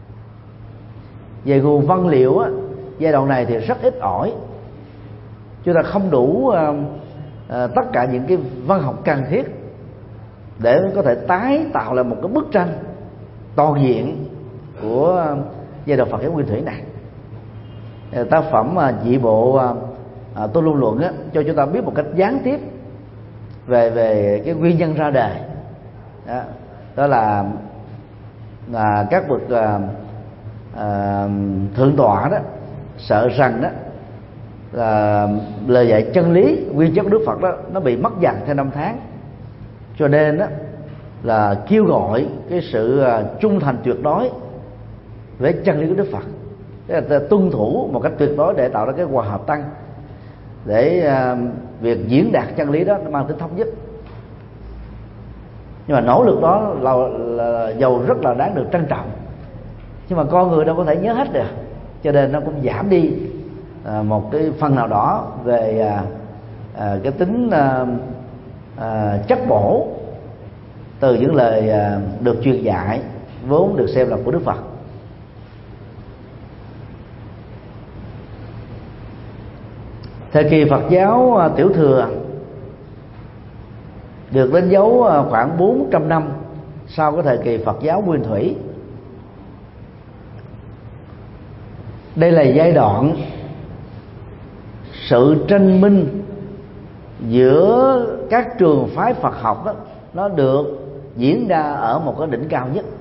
Về nguồn văn liệu á, giai đoạn này thì rất ít ỏi, chúng ta không đủ uh, uh, tất cả những cái văn học cần thiết để có thể tái tạo lại một cái bức tranh toàn diện của uh, giai đoạn Phật giáo nguyên thủy này. Uh, tác phẩm uh, dị bộ uh, uh, Tô Lưu Luận á, cho chúng ta biết một cách gián tiếp về về cái nguyên nhân ra đời đó, đó là là các bậc uh, uh, thượng tọa đó sợ rằng đó là lời dạy chân lý nguyên chất Đức Phật đó nó bị mất dần theo năm tháng, cho nên đó là kêu gọi cái sự uh, trung thành tuyệt đối với chân lý của Đức Phật, tức là tuân thủ một cách tuyệt đối để tạo ra cái hòa hợp tăng, để uh, việc diễn đạt chân lý đó nó mang tính thống nhất. Nhưng mà nỗ lực đó là, là, là giàu rất là đáng được trân trọng, nhưng mà con người đâu có thể nhớ hết được, cho nên nó cũng giảm đi à, một cái phần nào đó về à, à, cái tính à, à, chất bổ từ những lời à, được truyền dạy vốn được xem là của Đức Phật. Thời kỳ Phật giáo à, tiểu thừa được đánh dấu à, khoảng bốn trăm năm sau cái thời kỳ Phật giáo nguyên thủy. Đây là giai đoạn sự tranh minh giữa các trường phái Phật học đó, nó được diễn ra ở một cái đỉnh cao nhất.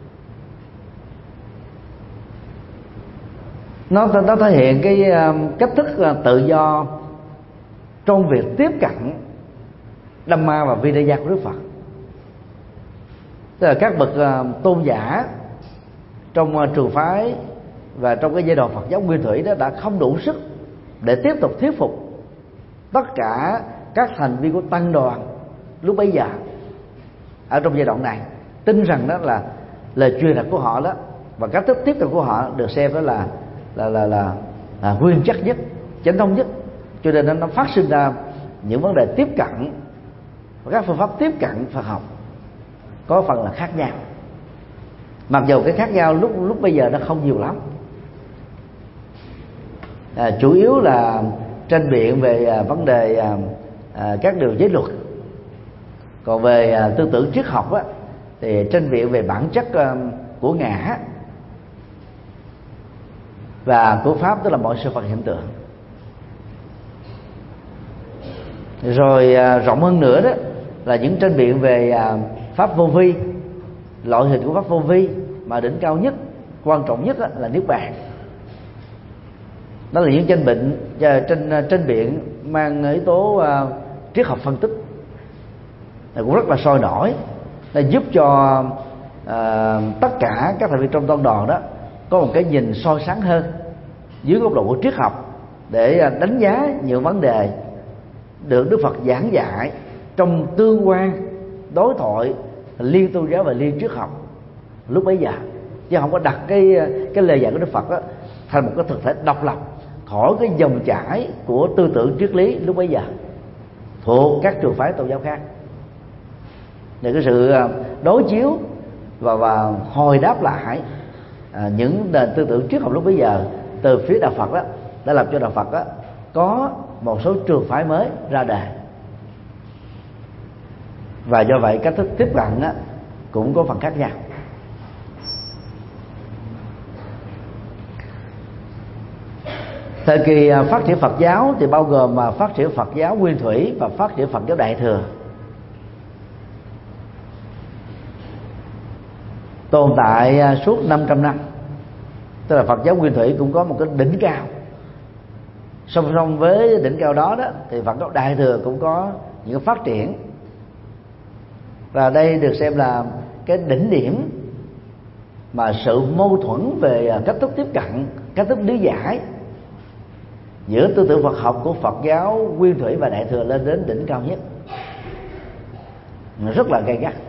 Nó, nó thể hiện cái cách thức tự do trong việc tiếp cận Dhamma và Vinaya của Đức Phật. Tức là các bậc tôn giả trong trường phái và trong cái giai đoạn Phật giáo nguyên thủy đó đã không đủ sức để tiếp tục thuyết phục tất cả các thành viên của tăng đoàn lúc bấy giờ ở trong giai đoạn này tin rằng đó là lời truyền đạt của họ đó và cách thức tiếp cận của họ được xem đó là là là là, là nguyên chắc nhất, chánh thống nhất, cho nên nó phát sinh ra những vấn đề tiếp cận và các phương pháp tiếp cận Phật học có phần là khác nhau, mặc dù cái khác nhau lúc lúc bây giờ nó không nhiều lắm. À, chủ yếu là tranh biện về à, vấn đề à, à, các điều giới luật, còn về à, tư tưởng triết học á, thì tranh biện về bản chất à, của ngã và của pháp, tức là mọi sự vật hiện tượng. Rồi à, rộng hơn nữa đó là những tranh biện về à, pháp vô vi, loại hình của pháp vô vi, mà đỉnh cao nhất, quan trọng nhất là niết bàn. Đó là những tranh biện tranh tranh biện mang yếu tố uh, triết học phân tích, này cũng rất là sôi nổi, để giúp cho uh, tất cả các thành viên trong tăng đoàn đó có một cái nhìn soi sáng hơn dưới góc độ của triết học để uh, đánh giá những vấn đề được Đức Phật giảng dạy trong tương quan đối thoại liên tôn giáo và liên triết học lúc bấy giờ, chứ không có đặt cái cái lời dạy của Đức Phật đó thành một cái thực thể độc lập khỏi cái dòng chảy của tư tưởng triết lý lúc bấy giờ thuộc các trường phái tôn giáo khác. Để cái sự đối chiếu và, và hồi đáp lại à, những nền tư tưởng triết học lúc bấy giờ từ phía đạo Phật đó đã làm cho đạo Phật đó có một số trường phái mới ra đời, và do vậy cách thức tiếp cận đó cũng có phần khác nhau. Thời kỳ phát triển Phật giáo thì bao gồm mà phát triển Phật giáo nguyên thủy và phát triển Phật giáo đại thừa, tồn tại suốt năm trăm năm. Tức là Phật giáo nguyên thủy cũng có một cái đỉnh cao, song song với đỉnh cao đó đó thì Phật giáo đại thừa cũng có những phát triển, và đây được xem là cái đỉnh điểm mà sự mâu thuẫn về cách thức tiếp cận, cách thức lý giải giữa tư tưởng Phật học của Phật giáo nguyên thủy và đại thừa lên đến đỉnh cao nhất, rất là gay gắt.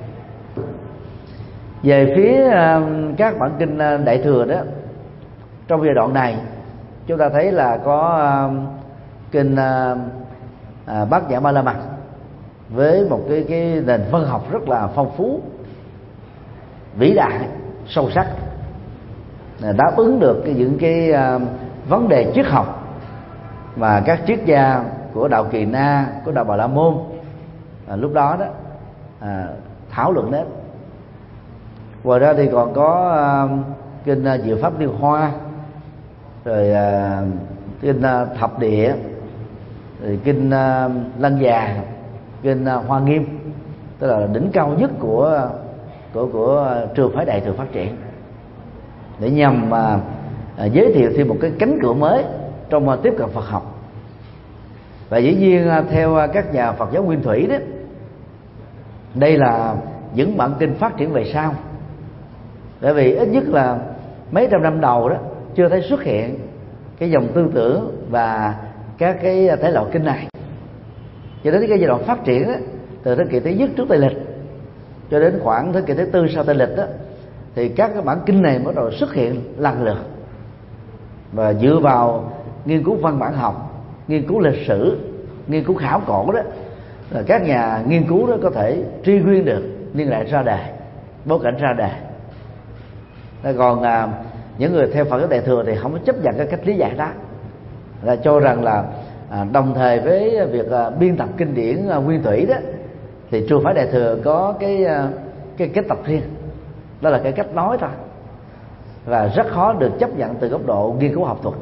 Về phía các bản kinh đại thừa đó, trong giai đoạn này chúng ta thấy là có kinh Bát Nhã Ba La Mật với một cái cái nền văn học rất là phong phú, vĩ đại, sâu sắc, đáp ứng được cái, những cái vấn đề triết học mà các triết gia của đạo Kỳ Na, của đạo Bà La Môn à, lúc đó đó à, thảo luận đến. Ngoài ra thì còn có à, kinh à, Diệu Pháp Liên Hoa, rồi à, kinh à, Thập Địa, rồi kinh à, Lăng Già, kinh à, Hoa Nghiêm, tức là đỉnh cao nhất của của của trường phái đại thừa phát triển, để nhằm à, à, giới thiệu thêm một cái cánh cửa mới trong à, tiếp cận Phật học. Và dĩ nhiên à, theo các nhà Phật giáo nguyên thủy đó, đây là những bản kinh phát triển về sau, bởi vì ít nhất là mấy trăm năm đầu đó chưa thấy xuất hiện cái dòng tư tưởng và các cái thể loại kinh này. Cho đến cái giai đoạn phát triển đó, từ thế kỷ thứ nhất trước Tây lịch cho đến khoảng thế kỷ thứ tư sau Tây lịch đó, thì các cái bản kinh này bắt đầu xuất hiện lần lượt, và dựa vào nghiên cứu văn bản học, nghiên cứu lịch sử, nghiên cứu khảo cổ đó, là các nhà nghiên cứu đó có thể truy nguyên được niên đại ra đời, bối cảnh ra đời. Còn à, những người theo Phật giáo Đại thừa thì không có chấp nhận cái cách lý giải đó, là cho rằng là à, đồng thời với việc à, biên tập kinh điển à, nguyên thủy đó, thì trường phái Đại thừa có cái à, cái kết tập riêng, đó là cái cách nói thôi, và rất khó được chấp nhận từ góc độ nghiên cứu học thuật.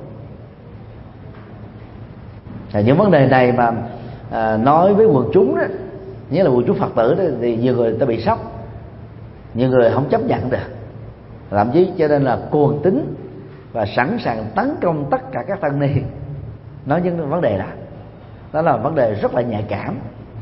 À, những vấn đề này mà à, nói với quần chúng đó, như là quần chúng Phật tử đó, thì nhiều người ta bị sốc, nhiều người không chấp nhận được, thậm chí cho nên là cuồng tín và sẵn sàng tấn công tất cả các tăng ni nói những vấn đề đó. Đó là vấn đề rất là nhạy cảm.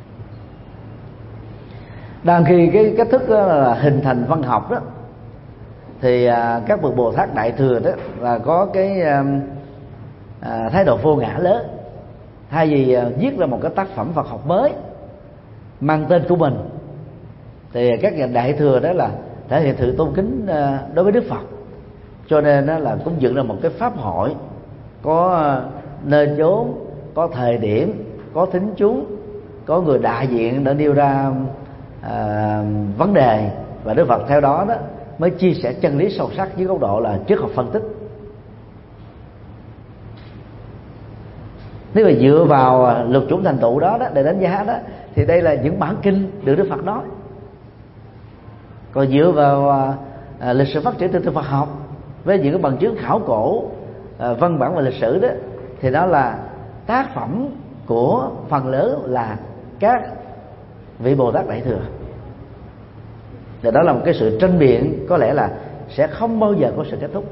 Đang khi cái cách thức đó là hình thành văn học đó, thì à, các bậc Bồ Tát Đại thừa đó là có cái à, à, thái độ vô ngã lớn. Thay vì à, viết ra một cái tác phẩm Phật học mới mang tên của mình, thì các nhà Đại thừa đó là thể hiện sự tôn kính à, đối với Đức Phật, cho nên đó là cũng dựng ra một cái pháp hội có à, nơi chốn, có thời điểm, có thính chúng, có người đại diện để nêu ra à, vấn đề, và Đức Phật theo đó đó mới chia sẻ chân lý sâu sắc dưới góc độ là triết học phân tích. Nếu mà dựa vào lục chủng thành tựu đó, đó để đánh giá đó, thì đây là những bản kinh được Đức Phật nói. Còn dựa vào à, lịch sử phát triển tư tưởng Phật học với những cái bằng chứng khảo cổ, à, văn bản và lịch sử đó, thì đó là tác phẩm của phần lớn là các vị Bồ Tát Đại thừa. Và đó là một cái sự tranh biện có lẽ là sẽ không bao giờ có sự kết thúc.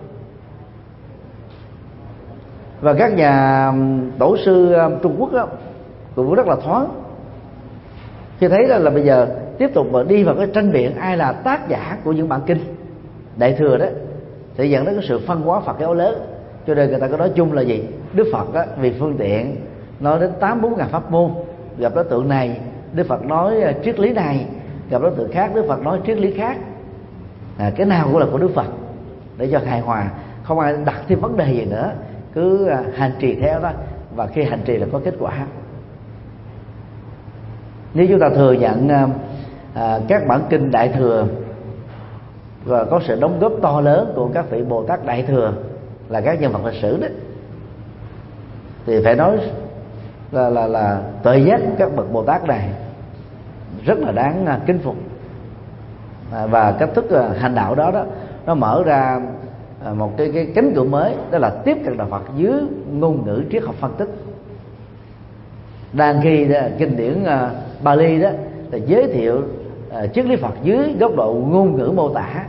Và các nhà tổ sư Trung Quốc đó, cũng rất là thoáng khi thấy là, là bây giờ tiếp tục mà đi vào cái tranh biện ai là tác giả của những bản kinh Đại thừa đó, sẽ dẫn đến cái sự phân hóa Phật giáo lớn. Cho nên người ta có nói chung là gì? Đức Phật đó, vì phương tiện nói đến tám bốn ngàn pháp môn, gặp đối tượng này Đức Phật nói triết lý này, gặp đối tượng khác Đức Phật nói triết lý khác. À, cái nào cũng là của Đức Phật, để cho hài hòa, không ai đặt thêm vấn đề gì nữa, cứ hành trì theo đó, và khi hành trì là có kết quả. Nếu chúng ta thừa nhận à, các bản kinh Đại thừa và có sự đóng góp to lớn của các vị Bồ Tát Đại thừa là các nhân vật lịch sử đó, thì phải nói là là là tuệ giác của các bậc Bồ Tát này rất là đáng kính phục. À, và cách thức hành đạo đó đó nó mở ra một cái cái cánh cửa mới, đó là tiếp cận đạo Phật dưới ngôn ngữ triết học phân tích. Đang khi đó, kinh điển uh, Bali đó là giới thiệu uh, triết lý Phật dưới góc độ ngôn ngữ mô tả.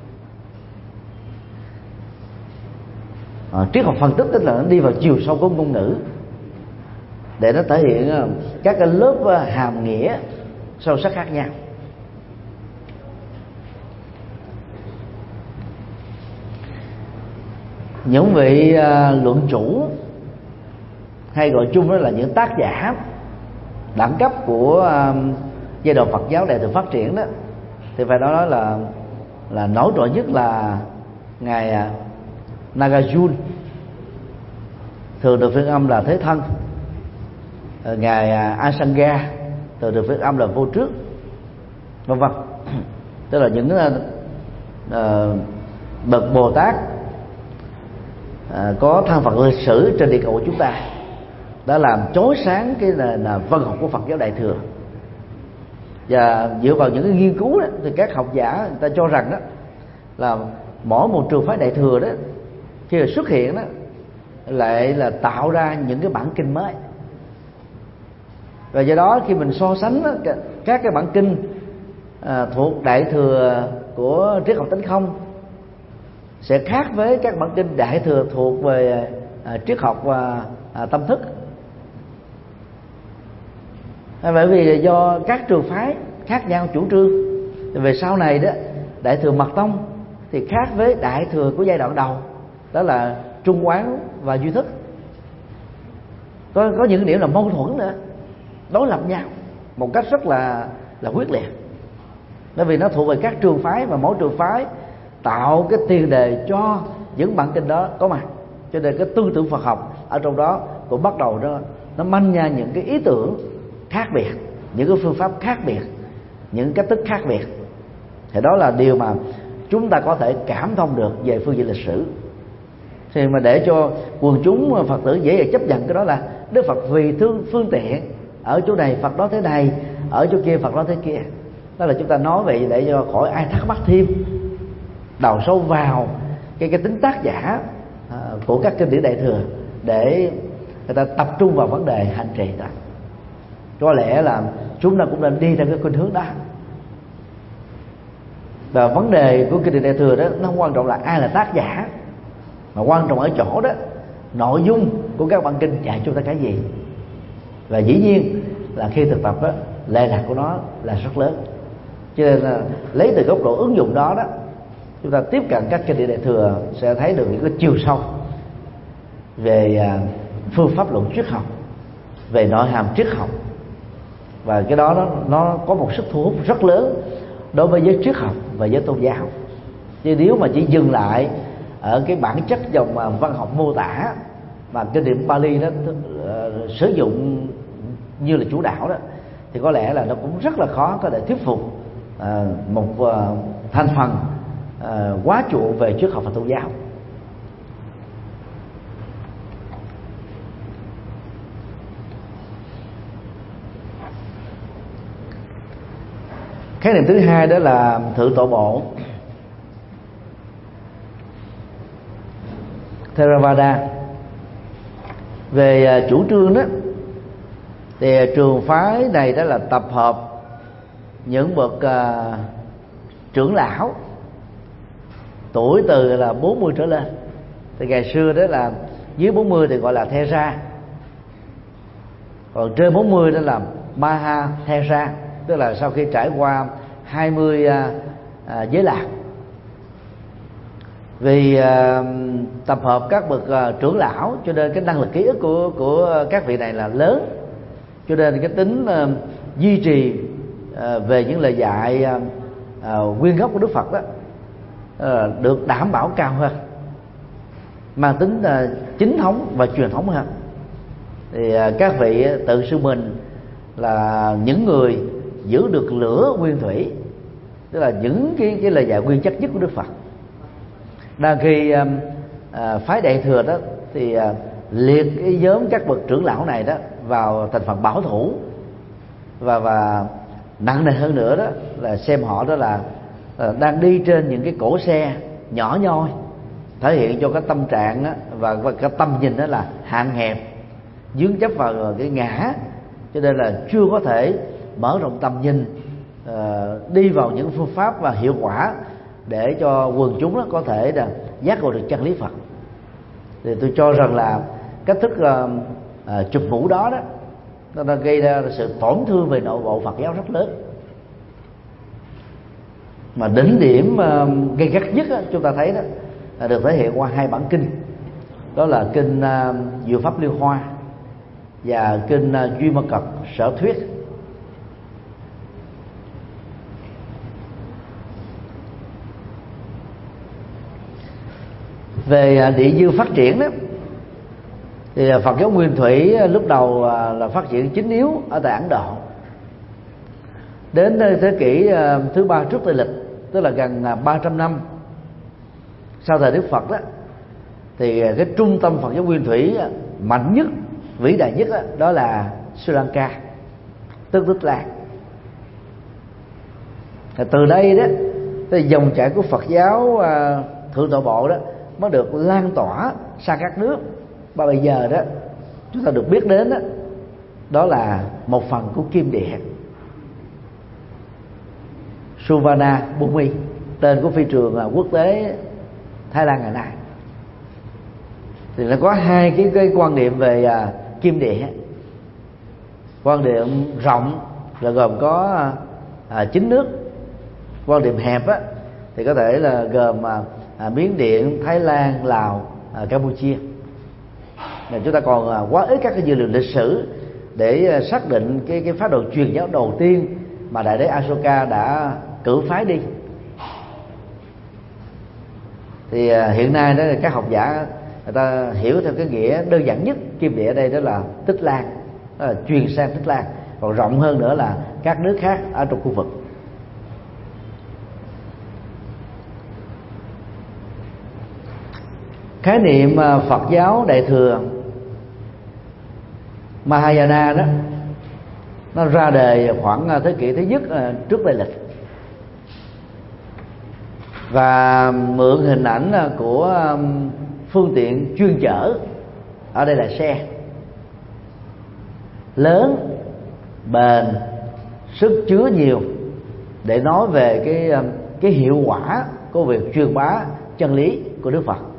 Uh, triết học phân tích tức là nó đi vào chiều sâu của ngôn ngữ để nó thể hiện uh, các cái lớp uh, hàm nghĩa sâu sắc khác nhau. Những vị uh, luận chủ hay gọi chung đó là những tác giả đẳng cấp của uh, giai đoạn Phật giáo Đại thừa phát triển đó, thì phải nói là là nổi trội nhất là ngài uh, Nagarjuna, thường được phiên âm là Thế Thân, uh, ngài uh, Asanga, thường được phiên âm là Vô Trước, vân vân. Tức là những uh, uh, bậc Bồ Tát À, có thân phận lịch sử trên địa cầu của chúng ta, đã làm chói sáng cái là, là văn học của Phật giáo Đại thừa. Và dựa vào những cái nghiên cứu đó, thì các học giả người ta cho rằng đó là mỗi một trường phái Đại thừa đó khi là xuất hiện đó lại là tạo ra những cái bản kinh mới. Và do đó khi mình so sánh đó, các cái bản kinh à, thuộc Đại thừa của triết học tánh không sẽ khác với các bản kinh Đại thừa thuộc về à, triết học và à, tâm thức. À, bởi vì do các trường phái khác nhau chủ trương, thì về sau này đó Đại thừa Mật Tông thì khác với Đại thừa của giai đoạn đầu, đó là Trung Quán và Duy Thức. Có có những điểm là mâu thuẫn nữa, đối lập nhau một cách rất là là quyết liệt. Bởi vì nó thuộc về các trường phái, và mỗi trường phái tạo cái tiền đề cho những bản kinh đó có mặt. Cho nên cái tư tưởng Phật học ở trong đó cũng bắt đầu nó nó manh nha những cái ý tưởng khác biệt, những cái phương pháp khác biệt, những cách thức khác biệt. Thì đó là điều mà chúng ta có thể cảm thông được về phương diện lịch sử. Thì mà để cho quần chúng Phật tử dễ dàng chấp nhận cái đó là Đức Phật vì thương phương tiện, ở chỗ này Phật đó thế này, ở chỗ kia Phật đó thế kia. Đó là chúng ta nói vậy để cho khỏi ai thắc mắc thêm, đào sâu vào cái cái tính tác giả à, của các kinh điển Đại thừa, để người ta tập trung vào vấn đề hành trì đó. Có lẽ là chúng ta cũng nên đi theo cái khuynh hướng đó. Và vấn đề của kinh điển Đại thừa đó, nó không quan trọng là ai là tác giả, mà quan trọng ở chỗ đó nội dung của các bản kinh dạy chúng ta cái gì. Và dĩ nhiên là khi thực tập đó, lệ lạc của nó là rất lớn. Cho nên là lấy từ góc độ ứng dụng đó đó, chúng ta tiếp cận các kinh điển Đại thừa sẽ thấy được những cái chiều sâu về phương pháp luận triết học, về nội hàm triết học. Và cái đó nó, nó có một sức thu hút rất lớn đối với giới triết học và giới tôn giáo. Chứ nếu mà chỉ dừng lại ở cái bản chất dòng văn học mô tả mà kinh điển Pali đó uh, sử dụng như là chủ đạo đó, thì có lẽ là nó cũng rất là khó có thể thuyết phục uh, một uh, thành phần uh, quá chuộng về triết học và tôn giáo. Khái niệm thứ hai đó là thượng tọa bộ Theravada. Về chủ trương đó thì trường phái này đó là tập hợp những bậc uh, trưởng lão tuổi từ là bốn mươi trở lên. Thì ngày xưa đó là dưới bốn mươi thì gọi là Thera, còn trên bốn mươi đó là Maha Thera, tức là sau khi trải qua hai mươi uh, uh, giới lạc. Vì uh, tập hợp các bậc uh, trưởng lão cho nên cái năng lực ký ức của của các vị này là lớn, cho nên cái tính uh, duy trì uh, về những lời dạy uh, uh, nguyên gốc của Đức Phật đó uh, được đảm bảo cao hơn, mang tính uh, chính thống và truyền thống hơn. Thì uh, các vị tự xưng mình là những người giữ được lửa nguyên thủy, tức là những cái cái lời dạy nguyên chất nhất của Đức Phật. Đang khi uh, uh, phái Đại thừa đó thì uh, liệt cái nhóm các bậc trưởng lão này đó vào thành phần bảo thủ, và và nặng nề hơn nữa đó là xem họ đó là uh, đang đi trên những cái cỗ xe nhỏ nhoi, thể hiện cho cái tâm trạng đó, và, và cái tâm nhìn đó là hạn hẹp, dướng chấp vào cái ngã, cho nên là chưa có thể mở rộng tầm nhìn, uh, đi vào những phương pháp và hiệu quả để cho quần chúng đó có thể là giác ngộ được chân lý Phật. Thì tôi cho rằng là cách thức uh, uh, chụp mũ đó đó nó đã gây ra sự tổn thương về nội bộ Phật giáo rất lớn. Mà đỉnh điểm uh, gây gắt nhất đó, chúng ta thấy đó là được thể hiện qua hai bản kinh, đó là kinh uh, Diệu Pháp Liên Hoa và kinh uh, Duy Ma Cật Sở Thuyết. Về địa dư phát triển đó thì Phật giáo nguyên thủy lúc đầu là phát triển chính yếu ở tại Ấn Độ. Đến thế kỷ thứ ba trước Tây lịch, tức là gần ba trăm năm sau thời Đức Phật đó, thì cái trung tâm Phật giáo nguyên thủy mạnh nhất, vĩ đại nhất đó, đó là Sri Lanka, tức Tích Lan. Từ đây đó, thì dòng chảy của Phật giáo thượng tọa bộ đó mới được lan tỏa sang các nước. Và bây giờ đó chúng ta được biết đến đó, đó là một phần của Kim Địa, Suvarna Bhumi, tên của phi trường quốc tế Thái Lan ngày nay. Thì nó có hai cái, cái quan niệm về uh, Kim Địa. Quan niệm rộng là gồm có uh, chín nước. Quan niệm hẹp á thì có thể là gồm uh, À, Miến Điện, Thái Lan, Lào, à, Campuchia. Nên chúng ta còn à, quá ít các cái dữ liệu lịch sử để à, xác định cái cái phát đồ truyền giáo đầu tiên mà Đại đế Ashoka đã cử phái đi. Thì hiện nay đó các học giả người ta hiểu theo cái nghĩa đơn giản nhất kim địa ở đây đó là Tích Lan, đó là truyền sang Tích Lan, còn rộng hơn nữa là các nước khác ở trong khu vực. Khái niệm Phật giáo Đại thừa Mahayana đó nó ra đời khoảng thế kỷ thứ nhất trước Tây lịch, và mượn hình ảnh của phương tiện chuyên chở, ở đây là xe lớn, bền, sức chứa nhiều, để nói về cái cái hiệu quả của việc truyền bá chân lý của Đức Phật.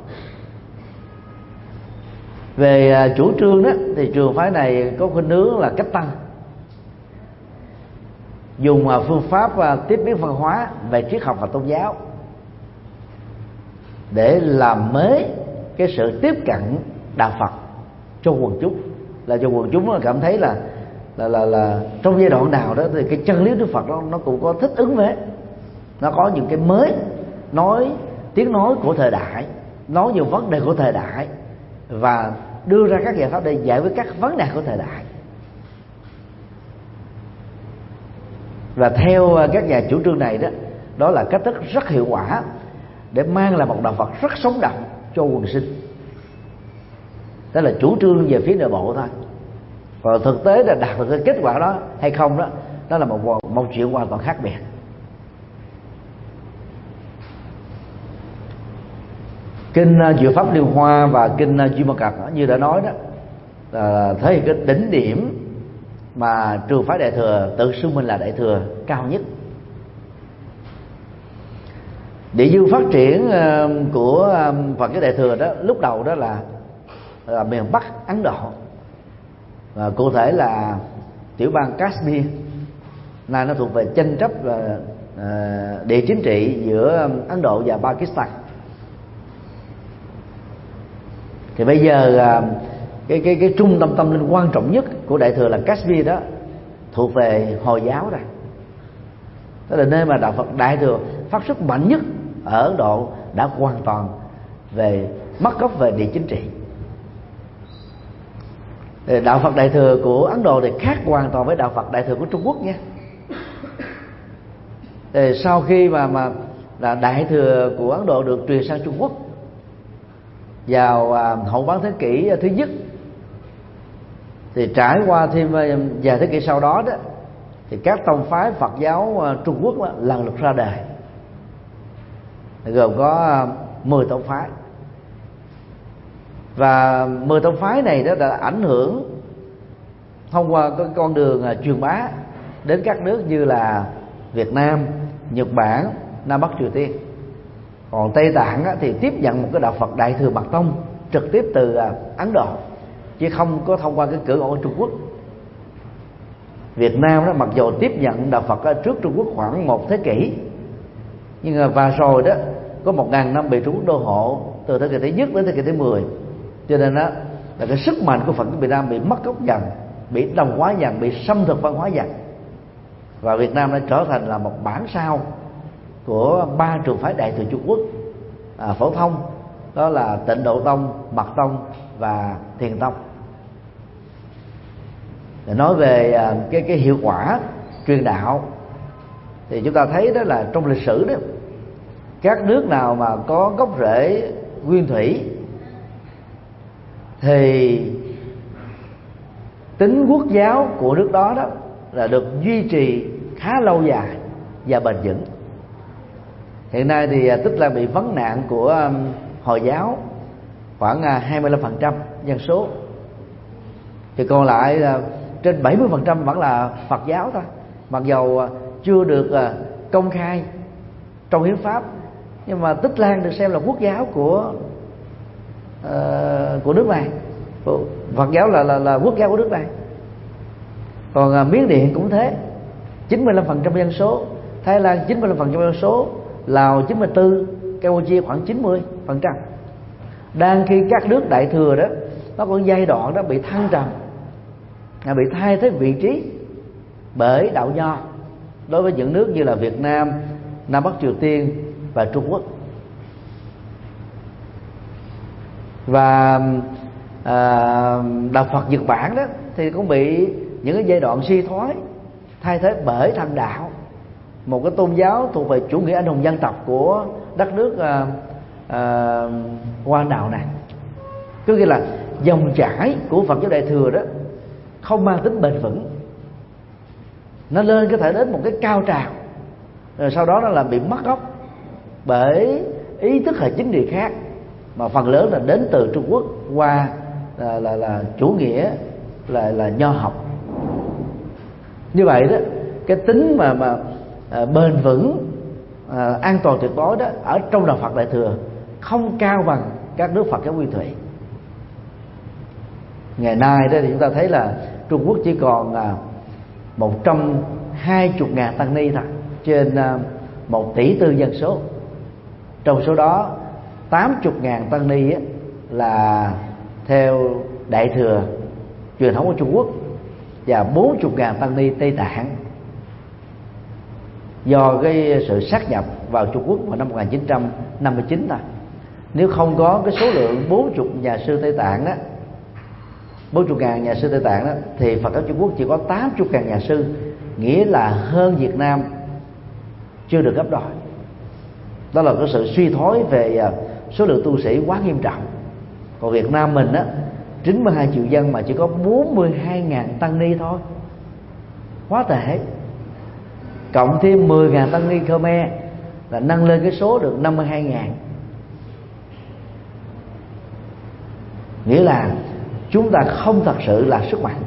Về chủ trương đó thì trường phái này có khuynh hướng là cách tăng, dùng phương pháp tiếp biến văn hóa về triết học và tôn giáo để làm mới cái sự tiếp cận đạo Phật cho quần chúng, là cho quần chúng cảm thấy là là là là trong giai đoạn nào đó thì cái chân lý Đức Phật đó nó cũng có thích ứng với, nó có những cái mới, nói tiếng nói của thời đại, nói nhiều vấn đề của thời đại và đưa ra các giải pháp để giải quyết các vấn đề của thời đại. Và theo các nhà chủ trương này đó, đó là cách thức rất hiệu quả để mang lại một đạo Phật rất sống động cho quần sinh. Đó là chủ trương về phía nội bộ thôi. Còn thực tế là đạt được cái kết quả đó hay không đó, đó là một một chuyện hoàn toàn khác biệt. Kinh Diệu Pháp Liên Hoa và kinh Duy Ma Cật như đã nói đó là thể hiện cái đỉnh điểm mà trường phái Đại thừa tự xưng mình là Đại thừa cao nhất. Địa dương phát triển của Phật giáo Đại thừa đó lúc đầu đó là, là miền Bắc Ấn Độ, và cụ thể là tiểu bang Kashmir, nay nó thuộc về tranh chấp và uh, địa chính trị giữa Ấn Độ và Pakistan. Thì bây giờ uh, cái cái cái trung tâm tâm linh quan trọng nhất của Đại thừa là Kashmir đó thuộc về Hồi giáo rồi. Đó là nơi mà đạo Phật Đại thừa phát xuất mạnh nhất ở Ấn Độ, đã hoàn toàn về mất gốc về địa chính trị. Đạo Phật Đại thừa của Ấn Độ thì khác hoàn toàn với đạo Phật Đại thừa của Trung Quốc nha. Thì sau khi mà mà là Đại thừa của Ấn Độ được truyền sang Trung Quốc vào à, hậu bán thế kỷ thứ nhất, thì trải qua thêm vài thế kỷ sau đó đó, thì các tông phái Phật giáo Trung Quốc đó, lần lượt ra đời, gồm có mười tông phái. Và mười tông phái này đó đã ảnh hưởng thông qua cái con đường truyền bá đến các nước như là Việt Nam, Nhật Bản, Nam Bắc Triều Tiên. Còn Tây Tạng thì tiếp nhận một cái đạo Phật Đại thừa Mật Tông trực tiếp từ Ấn Độ, chứ không có thông qua cái cửa ngõ Trung Quốc. Việt Nam đó mặc dù tiếp nhận đạo Phật trước Trung Quốc khoảng một thế kỷ, nhưng mà và rồi đó có một ngàn năm bị Trung Quốc đô hộ từ thế kỷ thứ nhất đến thế kỷ thứ mười, cho nên đó là cái sức mạnh của Phật Việt Nam bị mất gốc dần, bị đồng hóa dần, bị xâm thực văn hóa dần, và Việt Nam đã trở thành là một bản sao của ba trường phái Đại thừa Trung Quốc à, phổ thông, đó là Tịnh Độ Tông, Mật Tông và Thiền Tông. Để nói về à, cái cái hiệu quả truyền đạo thì chúng ta thấy đó là trong lịch sử đó, các nước nào mà có gốc rễ nguyên thủy thì tính quốc giáo của nước đó đó là được duy trì khá lâu dài và bền vững. Hiện nay thì Tích Lan bị vấn nạn của Hồi giáo khoảng hai mươi lăm phần trăm dân số, thì còn lại là trên bảy mươi phần trăm vẫn là Phật giáo thôi, mặc dầu chưa được công khai trong hiến pháp, nhưng mà Tích Lan được xem là quốc giáo của uh, của nước này. Phật giáo là là, là quốc giáo của nước này. Còn uh, Miến Điện cũng thế, chín mươi lăm phần trăm dân số, Thái Lan chín mươi lăm phần trăm dân số, Lào chín mươi tư, Campuchia khoảng chín mươi phần trăm. Đang khi các nước Đại thừa đó nó còn giai đoạn đó bị thăng trầm, bị thay thế vị trí bởi đạo nho đối với những nước như là Việt Nam, Nam Bắc Triều Tiên và Trung Quốc. Và à, đạo Phật Nhật Bản đó thì cũng bị những cái giai đoạn suy thoái, thay thế bởi Thần đạo, một cái tôn giáo thuộc về chủ nghĩa anh hùng dân tộc của đất nước à, à, Hoa Đạo này. Có nghĩa là dòng chảy của Phật giáo Đại thừa đó không mang tính bền vững, nó lên có thể đến một cái cao trào, rồi sau đó nó là bị mất gốc bởi ý thức hệ chính trị khác, mà phần lớn là đến từ Trung Quốc qua là là, là chủ nghĩa là là nho học. Như vậy đó, cái tính mà mà à, bền vững, à, an toàn tuyệt đối đó ở trong đạo Phật Đại thừa không cao bằng các nước Phật giáo nguyên thủy. Ngày nay đó thì chúng ta thấy là Trung Quốc chỉ còn à, một trăm hai mươi ngàn tăng ni thôi trên à, một tỷ tư dân số. Trong số đó tám mươi ngàn tăng ni á, là theo Đại thừa truyền thống của Trung Quốc, và bốn mươi ngàn tăng ni Tây Tạng. Do cái sự sát nhập vào Trung Quốc vào năm một nghìn chín trăm năm mươi chín thôi. Nếu không có cái số lượng bốn mươi nhà sư Tây Tạng đó, bốn mươi ngàn nhà sư Tây Tạng đó, thì Phật giáo Trung Quốc chỉ có tám mươi ngàn nhà sư, nghĩa là hơn Việt Nam chưa được gấp đôi. Đó là cái sự suy thoái về số lượng tu sĩ quá nghiêm trọng. Còn Việt Nam mình á, chín mươi hai triệu dân mà chỉ có bốn mươi hai ngàn tăng ni thôi, quá tệ. Cộng thêm mười ngàn tăng ni Khmer là nâng lên cái số được năm mươi hai ngàn. Nghĩa là chúng ta không thật sự là sức mạnh.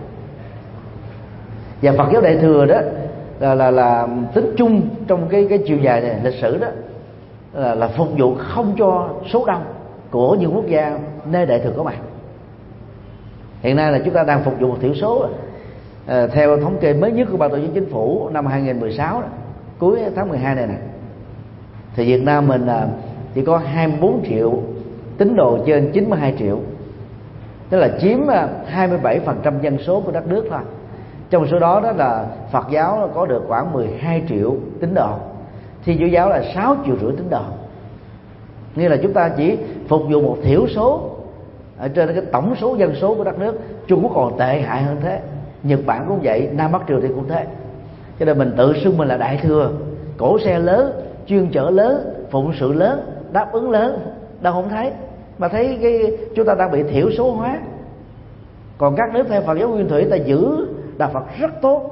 Và Phật giáo Đại thừa đó là là, là tính chung trong cái cái chiều dài này, lịch sử đó là, là phục vụ không cho số đông của những quốc gia nơi Đại thừa có mặt. Hiện nay là chúng ta đang phục vụ một thiểu số. À, theo thống kê mới nhất của Ban Tổ chức Chính phủ năm hai nghìn mười sáu đó, cuối tháng mười hai này nè, thì Việt Nam mình là chỉ có hai mươi bốn triệu tín đồ trên chín mươi hai triệu, tức là chiếm hai mươi bảy phần trăm dân số của đất nước thôi. Trong số đó đó là Phật giáo có được khoảng mười hai triệu tín đồ, Thiên Chúa giáo là sáu triệu rưỡi tín đồ. Nghĩa là chúng ta chỉ phục vụ một thiểu số ở trên cái tổng số dân số của đất nước. Trung Quốc còn tệ hại hơn thế, Nhật Bản cũng vậy, Nam Bắc Triều Tiên cũng thế. Cho nên mình tự xưng mình là Đại thừa, cỗ xe lớn, chuyên chở lớn, phụng sự lớn, đáp ứng lớn, đâu không thấy, mà thấy cái chúng ta đang bị thiểu số hóa. Còn các nước theo Phật giáo nguyên thủy ta giữ đạo Phật rất tốt,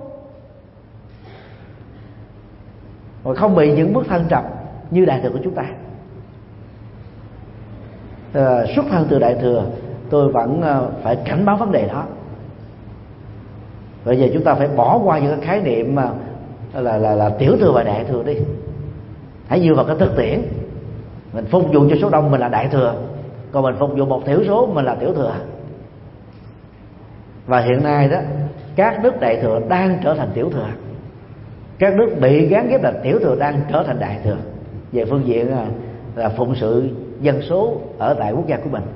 mà không bị những bước thân trầm như Đại thừa của chúng ta. À, xuất thân từ Đại thừa, tôi vẫn phải cảnh báo vấn đề đó. Bây giờ chúng ta phải bỏ qua những cái khái niệm mà là là là tiểu thừa và đại thừa đi, hãy dựa vào cái thực tiễn. Mình phục vụ cho số đông mình là đại thừa, còn mình phục vụ một thiểu số mình là tiểu thừa. Và hiện nay đó, các nước đại thừa đang trở thành tiểu thừa, các nước bị gán ghép là tiểu thừa đang trở thành đại thừa về phương diện là, là phụng sự dân số ở tại quốc gia của mình.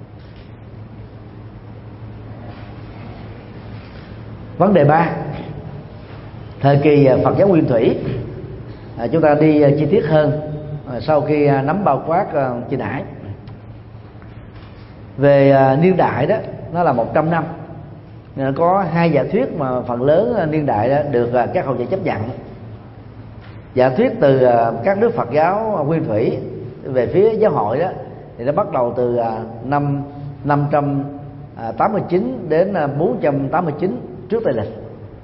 Vấn đề ba, thời kỳ Phật giáo nguyên thủy, à, chúng ta đi chi tiết hơn à, sau khi à, nắm bao quát à, trên hải. Về à, niên đại đó, nó là một trăm năm. Nên có hai giả thuyết mà phần lớn à, niên đại đó được à, các học giả chấp nhận. Giả thuyết từ à, các nước Phật giáo nguyên thủy về phía giáo hội đó, thì nó bắt đầu từ à, năm năm trăm tám mươi chín đến à, bốn trăm tám mươi chín trước Tây lịch.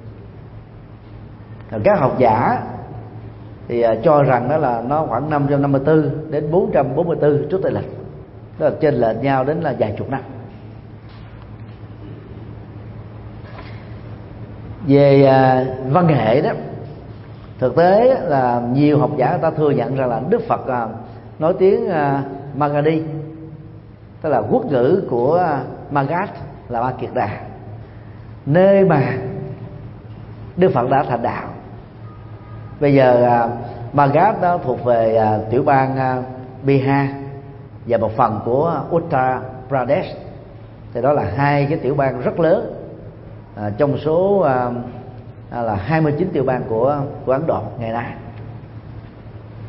Các học giả thì cho rằng đó là nó khoảng năm trăm năm mươi tư đến bốn trăm bốn mươi tư trước Tây lịch, đó là chênh lệch nhau đến là vài chục năm. Về uh, văn hệ đó, thực tế là nhiều học giả người ta thừa nhận rằng là Đức Phật uh, nói tiếng uh, Magadhi, tức là quốc ngữ của uh, Magadh là Ma Kiệt Đà, nơi mà Đức Phật đã thành đạo. Bây giờ uh, Magadh đó thuộc về uh, tiểu bang uh, Bihar và một phần của Uttar Pradesh. Thì đó là hai cái tiểu bang rất lớn uh, trong số uh, là hai mươi chín tiểu bang của của Ấn Độ ngày nay.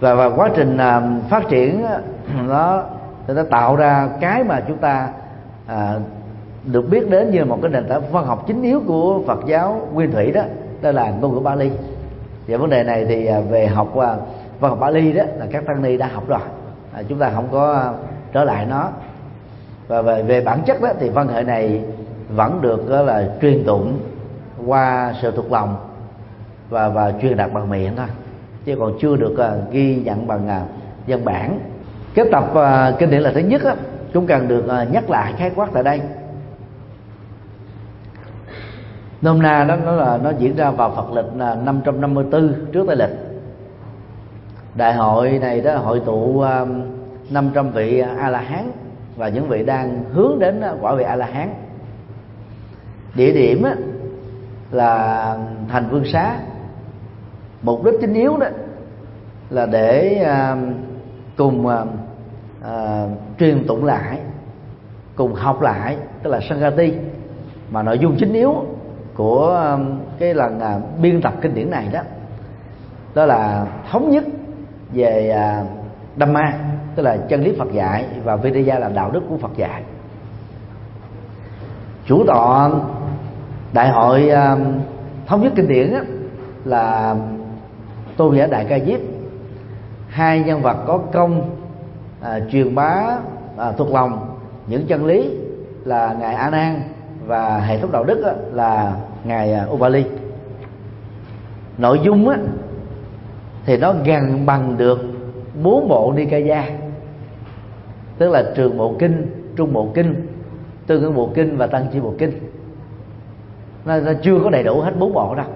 và và quá trình à, phát triển nó nó tạo ra cái mà chúng ta à, được biết đến như một cái nền tảng văn học chính yếu của Phật giáo Nguyên Thủy, đó đó là ngôn ngữ Bali. Và vấn đề này thì về học à, văn học Bali đó là các tăng ni đã học rồi, à, chúng ta không có à, trở lại nó. Và về, về bản chất đó thì văn hệ này vẫn được đó là truyền tụng qua sự thuộc lòng và và truyền đạt bằng miệng thôi, chứ còn chưa được uh, ghi nhận bằng uh, văn bản. Cái tập uh, kinh điển là thứ nhất á, cũng cần được uh, nhắc lại khái quát tại đây. Nôm na đó nó là nó diễn ra vào Phật lịch là năm trăm năm mươi tư trước Tây lịch. Đại hội này đó hội tụ uh, năm trăm vị A La Hán và những vị đang hướng đến quả vị A La Hán. Địa điểm á, là thành Vương Xá. Mục đích chính yếu đó là để uh, cùng uh, uh, truyền tụng lại, cùng học lại, tức là Sankati. Mà nội dung chính yếu của uh, cái lần uh, biên tập kinh điển này đó đó là thống nhất về uh, Dhamma, tức là chân lý Phật dạy, và Vinaya là đạo đức của Phật dạy. Chủ tọa đại hội uh, thống nhất kinh điển á, là Tôn giả Đại Ca Diếp. Hai nhân vật có công à, truyền bá à, thuộc lòng những chân lý là ngài A Nan, và hệ thống đạo đức á, là ngài à, Upali. Nội dung á, thì nó gần bằng được bốn bộ Nikaya, tức là trường bộ kinh, trung bộ kinh, tương ứng bộ kinh và tăng chi bộ kinh. Nó, nó chưa có đầy đủ hết bốn bộ đâu.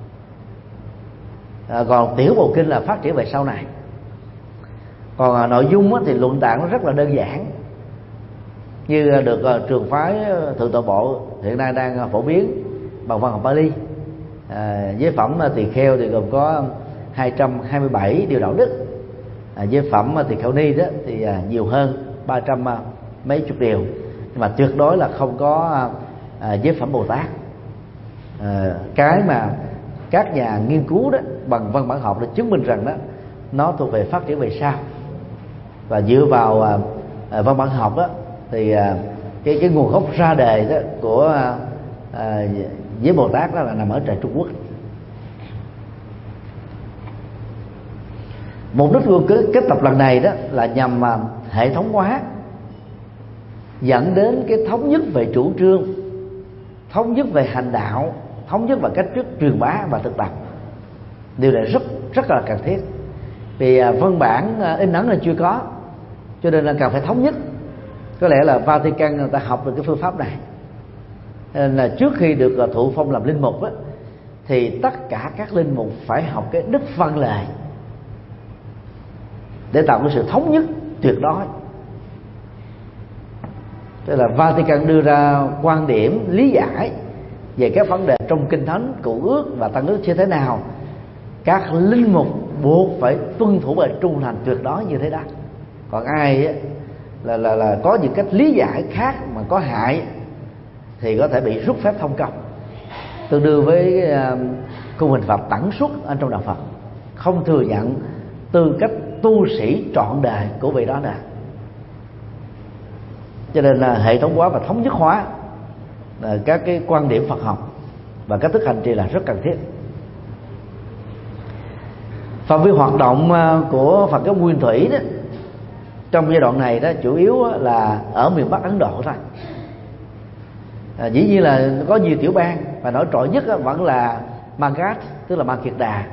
À, còn tiểu bộ kinh là phát triển về sau này. Còn à, nội dung á, thì luận tạng nó rất là đơn giản, như được à, trường phái Thượng Tọa Bộ hiện nay đang à, phổ biến bằng văn học Bali. À, giới phẩm à, tỳ kheo thì gồm có hai trăm hai mươi bảy điều đạo đức. À, giới phẩm à, tỳ kheo ni đó thì à, nhiều hơn ba trăm à, mấy chục điều, nhưng mà tuyệt đối là không có à, giới phẩm Bồ Tát. À, cái mà các nhà nghiên cứu đó bằng văn bản học đã chứng minh rằng đó nó thuộc về phát triển về sau, và dựa vào à, à, văn bản học đó thì à, cái cái nguồn gốc ra đề đó của à, à, với Bồ Tát đó là nằm ở tại Trung Quốc. Mục đích của kết tập lần này đó là nhằm à, hệ thống hóa, dẫn đến cái thống nhất về chủ trương, thống nhất về hành đạo, thống nhất về cách thức truyền bá và thực tập. Điều này rất rất là cần thiết, vì văn bản in ấn là chưa có, cho nên là cần phải thống nhất. Có lẽ là Vatican người ta học được cái phương pháp này, nên là trước khi được thụ phong làm linh mục á, thì tất cả các linh mục phải học cái đức văn lệ để tạo cái sự thống nhất tuyệt đối. Tức là Vatican đưa ra quan điểm lý giải về các vấn đề trong kinh thánh, cựu ước và tăng ước như thế nào, các linh mục buộc phải tuân thủ và trung thành tuyệt đối như thế đó. Còn ai ấy, là là là có những cách lý giải khác mà có hại thì có thể bị rút phép thông công, tương đương với uh, khung hình phạt tẩn suất ở trong đạo Phật, không thừa nhận tư cách tu sĩ trọn đời của vị đó nữa. Cho nên là hệ thống hóa và thống nhất hóa là các cái quan điểm Phật học và cách thức hành trì là rất cần thiết. Phạm vi hoạt động của Phật giáo Nguyên Thủy đó trong giai đoạn này đó chủ yếu là ở miền Bắc Ấn Độ thôi. À, dĩ nhiên là có nhiều tiểu bang, và nổi trội nhất vẫn là Magadh, tức là Ma Kiệt Đà,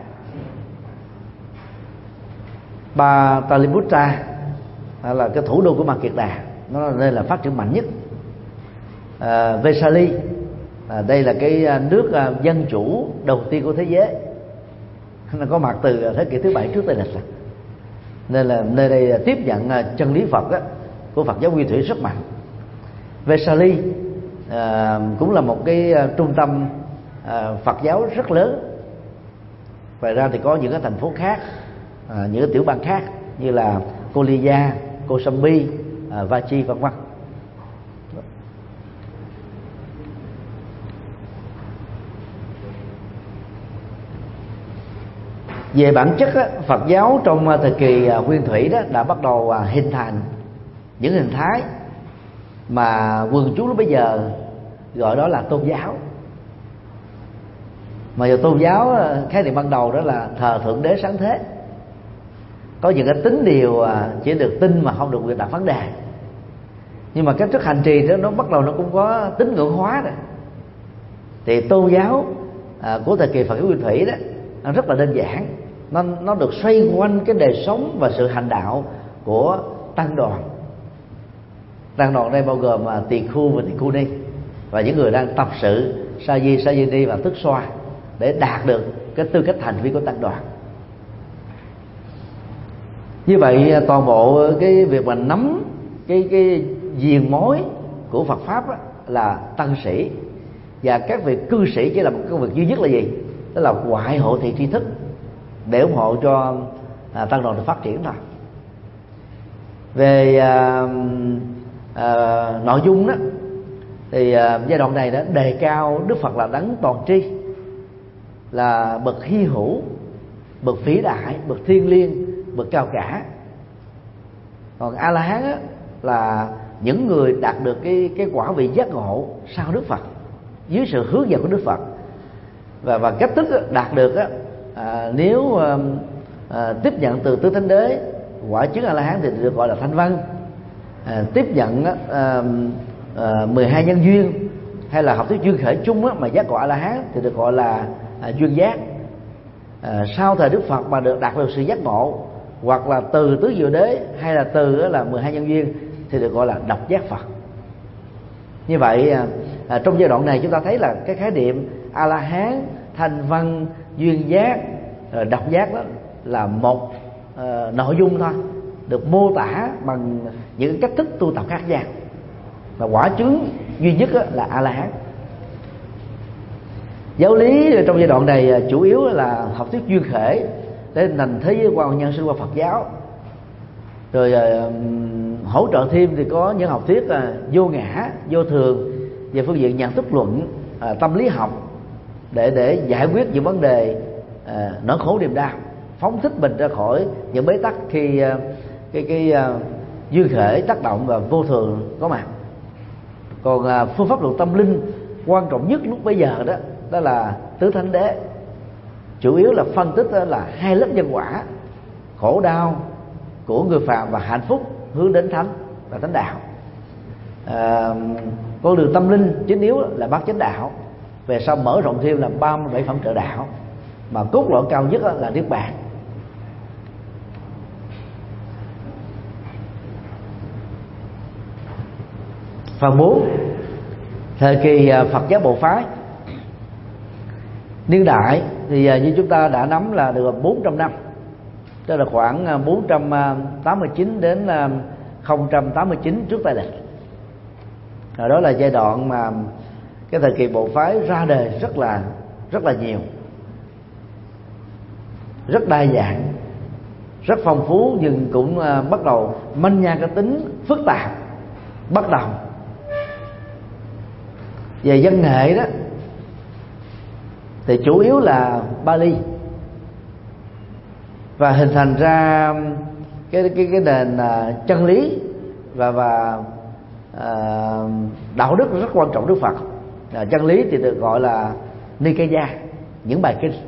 Pataliputra là cái thủ đô của Ma Kiệt Đà, nó là nơi là phát triển mạnh nhất. à, Vesali, à, đây là cái nước à, dân chủ đầu tiên của thế giới, nó có mặt từ thế kỷ thứ bảy trước Tây lịch, nên là nơi đây tiếp nhận à, chân lý Phật á, của Phật giáo Nguyên Thủy rất mạnh. Vesali à, cũng là một cái à, trung tâm à, Phật giáo rất lớn. Ngoài ra thì có những cái thành phố khác, à, những cái tiểu bang khác như là Kolia, Kosambi, à, Vachi vân vân. Về bản chất á, Phật giáo trong thời kỳ nguyên thủy đó đã bắt đầu hình thành những hình thái mà quần chúng lúc bây giờ gọi đó là tôn giáo. Mà giờ tôn giáo khái niệm ban đầu đó là thờ thượng đế sáng thế, có những cái tín điều chỉ được tin mà không được đặt vấn đề. Nhưng mà cách thức hành trì đó nó bắt đầu nó cũng có tín ngưỡng hóa rồi. Thì tôn giáo à, của thời kỳ Phật giáo nguyên thủy đó nó rất là đơn giản, nó nó được xoay quanh cái đời sống và sự hành đạo của tăng đoàn. Tăng đoàn đây bao gồm à, tỳ khu và tỳ khu ni, và những người đang tập sự sa di, sa di ni và thức xoa để đạt được cái tư cách thành viên của tăng đoàn. Như vậy toàn bộ cái việc mà nắm cái cái diền mối của Phật pháp á, là tăng sĩ, và các vị cư sĩ chỉ là một công việc duy nhất là gì? Đó là ngoại hộ thị tri thức để ủng hộ cho à, tăng đoàn được phát triển thôi. Về à, à, nội dung đó thì à, giai đoạn này đã đề cao Đức Phật là đấng toàn tri, là bậc hy hữu, bậc vĩ đại, bậc thiêng liêng, bậc cao cả. Còn A La Hán á, là những người đạt được cái cái quả vị giác ngộ sau Đức Phật dưới sự hướng dẫn của Đức Phật, và và cách thức đạt được á, à, nếu à, à, tiếp nhận từ tứ thánh đế quả chứng A La Hán thì được gọi là thanh văn, à, tiếp nhận à, à, mười hai nhân duyên hay là học thuyết duyên khởi chung á, mà giác ngộ A La Hán thì được gọi là à, duyên giác. À, sau thời Đức Phật mà được đạt được sự giác ngộ hoặc là từ tứ diệu đế hay là từ là mười hai nhân duyên thì được gọi là độc giác Phật. Như vậy à, trong giai đoạn này chúng ta thấy là cái khái niệm A La Hán, thanh văn, duyên giác, độc giác đó là một uh, nội dung thôi, được mô tả bằng những cách thức tu tập khác nhau, và quả chứng duy nhất là A La Hán. Giáo lý trong giai đoạn này chủ yếu là học thuyết duyên khởi để thành thế giới quan nhân sinh qua Phật giáo, rồi uh, hỗ trợ thêm thì có những học thuyết uh, vô ngã, vô thường về phương diện nhận thức luận, uh, tâm lý học để để giải quyết những vấn đề uh, nỗi khổ niềm đau, phóng thích mình ra khỏi những bế tắc khi uh, cái cái uh, duyên khởi tác động và vô thường có mặt. Còn uh, phương pháp luận tâm linh quan trọng nhất lúc bấy giờ đó đó là tứ thánh đế, chủ yếu là phân tích là hai lớp nhân quả: khổ đau của người phàm và hạnh phúc hướng đến thánh và thánh đạo. À, con đường tâm linh chính yếu là bát chánh đạo, về sau mở rộng thêm là ba mươi bảy phẩm trợ đạo, mà cốt lõi cao nhất là niết bàn. Phần bốn, thời kỳ Phật giáo bộ phái. Niên đại thì như chúng ta đã nắm là được bốn trăm năm, tức là khoảng bốn trăm tám mươi chín đến không trăm tám mươi chín trước Tây lịch. Đó là giai đoạn mà cái thời kỳ bộ phái ra đời rất là rất là nhiều, rất đa dạng, rất phong phú, nhưng cũng bắt đầu manh nha cái tính phức tạp bất đồng. Về văn nghệ đó thì chủ yếu là Bali, và hình thành ra cái cái cái nền uh, chân lý và và uh, đạo đức rất quan trọng Đức Phật. Uh, chân lý thì được gọi là Nikaya, những bài kinh.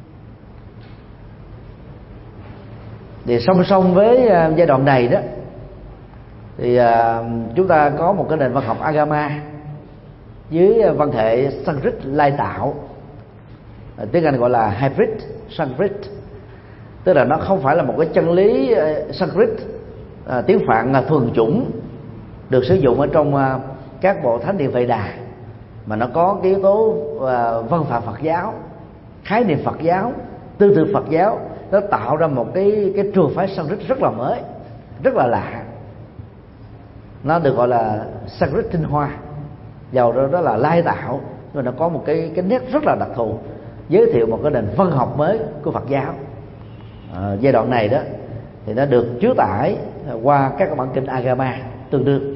Thì song song với uh, giai đoạn này đó thì uh, chúng ta có một cái nền văn học Agama với văn hệ Sanskrit lai tạo, tiếng Anh gọi là hybrid Sanskrit, tức là nó không phải là một cái chân lý Sanskrit à, tiếng Phạn là thuần chủng được sử dụng ở trong à, các bộ thánh điện Vệ Đà, mà nó có cái yếu tố à, văn phạm Phật giáo, khái niệm Phật giáo, tư tưởng Phật giáo. Nó tạo ra một cái cái trường phái Sanskrit rất là mới, rất là lạ. Nó được gọi là Sanskrit tinh hoa, dầu đó, đó là lai tạo, nhưng nó có một cái cái nét rất là đặc thù, giới thiệu một cái nền văn học mới của Phật giáo. À, giai đoạn này đó thì nó được chứa tải qua các bản kinh Agama tương đương.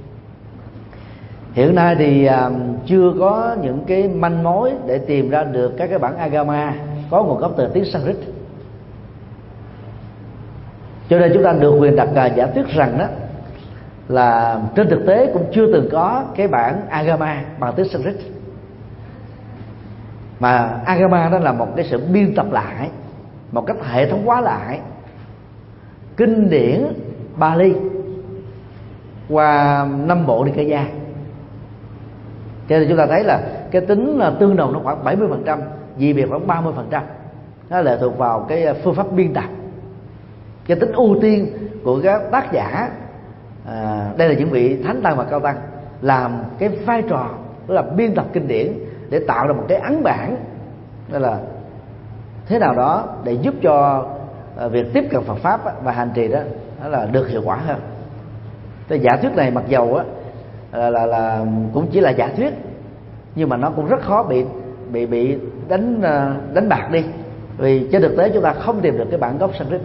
Hiện nay thì à, chưa có những cái manh mối để tìm ra được các cái bản Agama có nguồn gốc từ tiếng Sanskrit, Cho nên chúng ta được quyền đặt uh, giả thuyết rằng đó là trên thực tế cũng chưa từng có cái bản Agama bằng tiếng Sanskrit, mà Agama đó là một cái sự biên tập lại, một cách hệ thống hóa lại kinh điển Bali qua năm bộ Nikaya. Cho nên chúng ta thấy là cái tính là tương đồng nó khoảng bảy mươi phần trăm, dị biệt khoảng ba mươi phần trăm. Nó lệ thuộc vào cái phương pháp biên tập, cái tính ưu tiên của các tác giả. À, đây là những vị thánh tăng và cao tăng làm cái vai trò đó là biên tập kinh điển để tạo ra một cái ấn bản, đó là thế nào đó để giúp cho uh, việc tiếp cận Phật pháp và hành trì đó, đó là được hiệu quả hơn. Cái giả thuyết này mặc dầu á là, là là cũng chỉ là giả thuyết, nhưng mà nó cũng rất khó bị bị bị đánh uh, đánh bạc đi, vì trên thực tế chúng ta không tìm được cái bản gốc Sanskrit.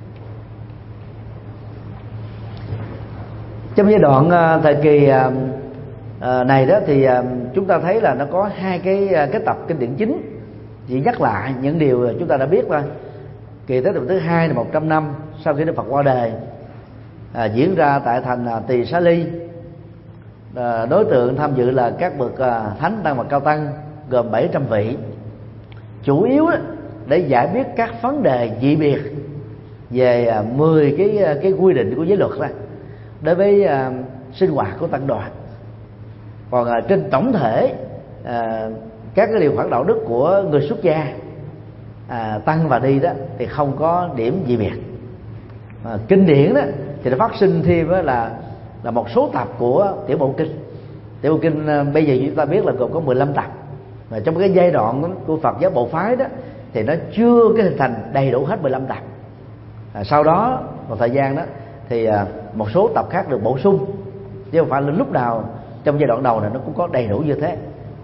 Trong giai đoạn uh, thời kỳ uh, uh, này đó thì uh, chúng ta thấy là nó có hai cái uh, cái tập kinh điển chính. Chỉ nhắc lại những điều chúng ta đã biết thôi. Kỳ Thế Tập thứ hai là một trăm năm sau khi Đức Phật qua đời, à, diễn ra tại thành à, Tỳ Xá Ly. À, đối tượng tham dự là các bậc à, thánh tăng và cao tăng gồm bảy trăm vị, chủ yếu đó, để giải quyết các vấn đề dị biệt về à, mười cái cái quy định của giới luật ra đối với à, sinh hoạt của tăng đoàn. Còn à, trên tổng thể à, các cái điều khoản đạo đức của người xuất gia, à, tăng và đi đó thì không có điểm dị biệt. À, kinh điển đó thì nó phát sinh thêm đó là là một số tập của tiểu bộ kinh. Tiểu bộ kinh à, bây giờ chúng ta biết là gồm có mười lăm tập. Và trong cái giai đoạn của Phật giáo bộ phái đó thì nó chưa cái hình thành đầy đủ hết mười lăm tập. À, sau đó một thời gian đó thì à, một số tập khác được bổ sung, chứ không phải là lúc nào trong giai đoạn đầu này nó cũng có đầy đủ như thế.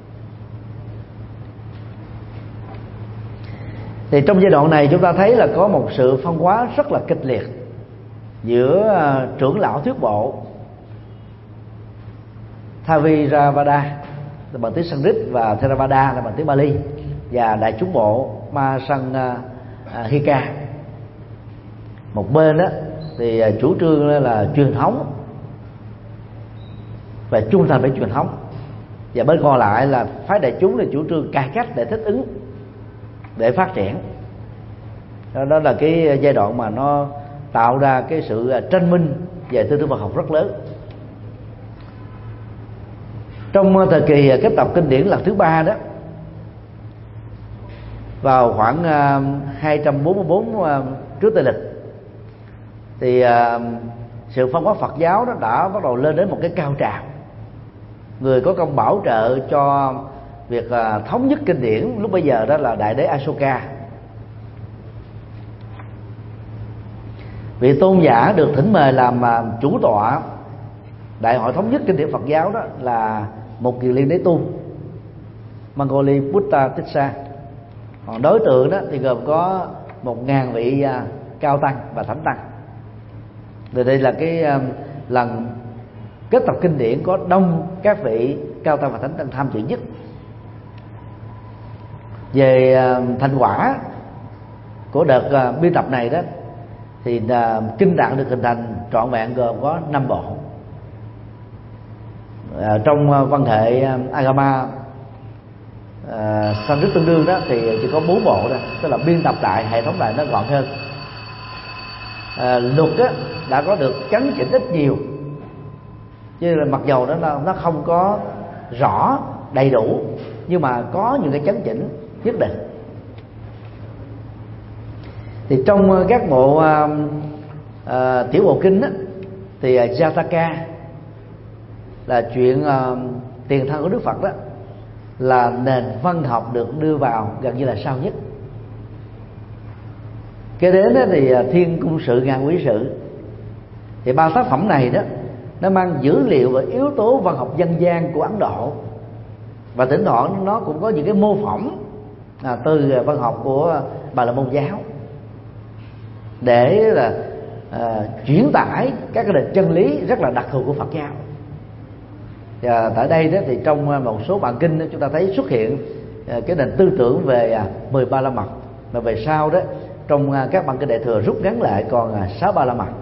Thì trong giai đoạn này chúng ta thấy là có một sự phân hóa rất là kịch liệt giữa uh, trưởng lão thuyết bộ Thaviravada là bằng tiếng Sanskrit và Theravada là bằng tiếng Bali, và đại chúng bộ Masangika. Một bên đó thì chủ trương là truyền thống và trung thành với truyền thống, và bên còn lại là phái đại chúng là chủ trương cải cách để thích ứng, để phát triển. Đó, đó là cái giai đoạn mà nó tạo ra cái sự tranh minh về tư tưởng Phật học rất lớn. Trong thời kỳ kết tập kinh điển lần thứ ba đó, vào khoảng hai trăm bốn mươi bốn trước Tây lịch, thì sự phân hóa Phật giáo đó đã bắt đầu lên đến một cái cao trào. Người có công bảo trợ cho việc thống nhất kinh điển lúc bây giờ đó là Đại đế Asoka. Vị tôn giả được thỉnh mời làm chủ tọa Đại hội thống nhất kinh điển Phật giáo đó là một Kiền Liên Đế Tu, Mangoli Buddha Tissa. Còn đối tượng đó thì gồm có một ngàn vị cao tăng và thánh tăng. Từ đây là cái lần kết tập kinh điển có đông các vị cao tăng và thánh tăng tham dự nhất. Về thành quả của đợt biên tập này đó thì kinh tạng được hình thành trọn vẹn gồm có năm bộ. À, trong văn hệ Agama à, Sanskrit tương đương đó thì chỉ có bốn bộ thôi, tức là biên tập lại, hệ thống lại nó gọn hơn. À, luật đó đã có được chấn chỉnh ít nhiều, chứ là mặc dầu đó nó, nó không có rõ đầy đủ, nhưng mà có những cái chấn chỉnh nhất định. Thì trong các bộ à, à, tiểu bộ kinh đó, thì Jataka là chuyện uh, tiền thân của Đức Phật đó là nền văn học được đưa vào gần như là sau nhất. Kế đến đó thì uh, Thiên Cung Sự Ngàn Quý Sự. Thì ba tác phẩm này đó nó mang dữ liệu và yếu tố văn học dân gian của Ấn Độ, và thỉnh thoảng nó cũng có những cái mô phỏng à, từ văn học của Bà La Môn giáo, để là uh, chuyển tải các cái nền chân lý rất là đặc thù của Phật giáo. Và tại đây đó thì trong một số bản kinh đó, chúng ta thấy xuất hiện cái nền tư tưởng về mười ba la mật, mà về sau đó trong các bản kinh Đại thừa rút ngắn lại còn sáu ba la mật.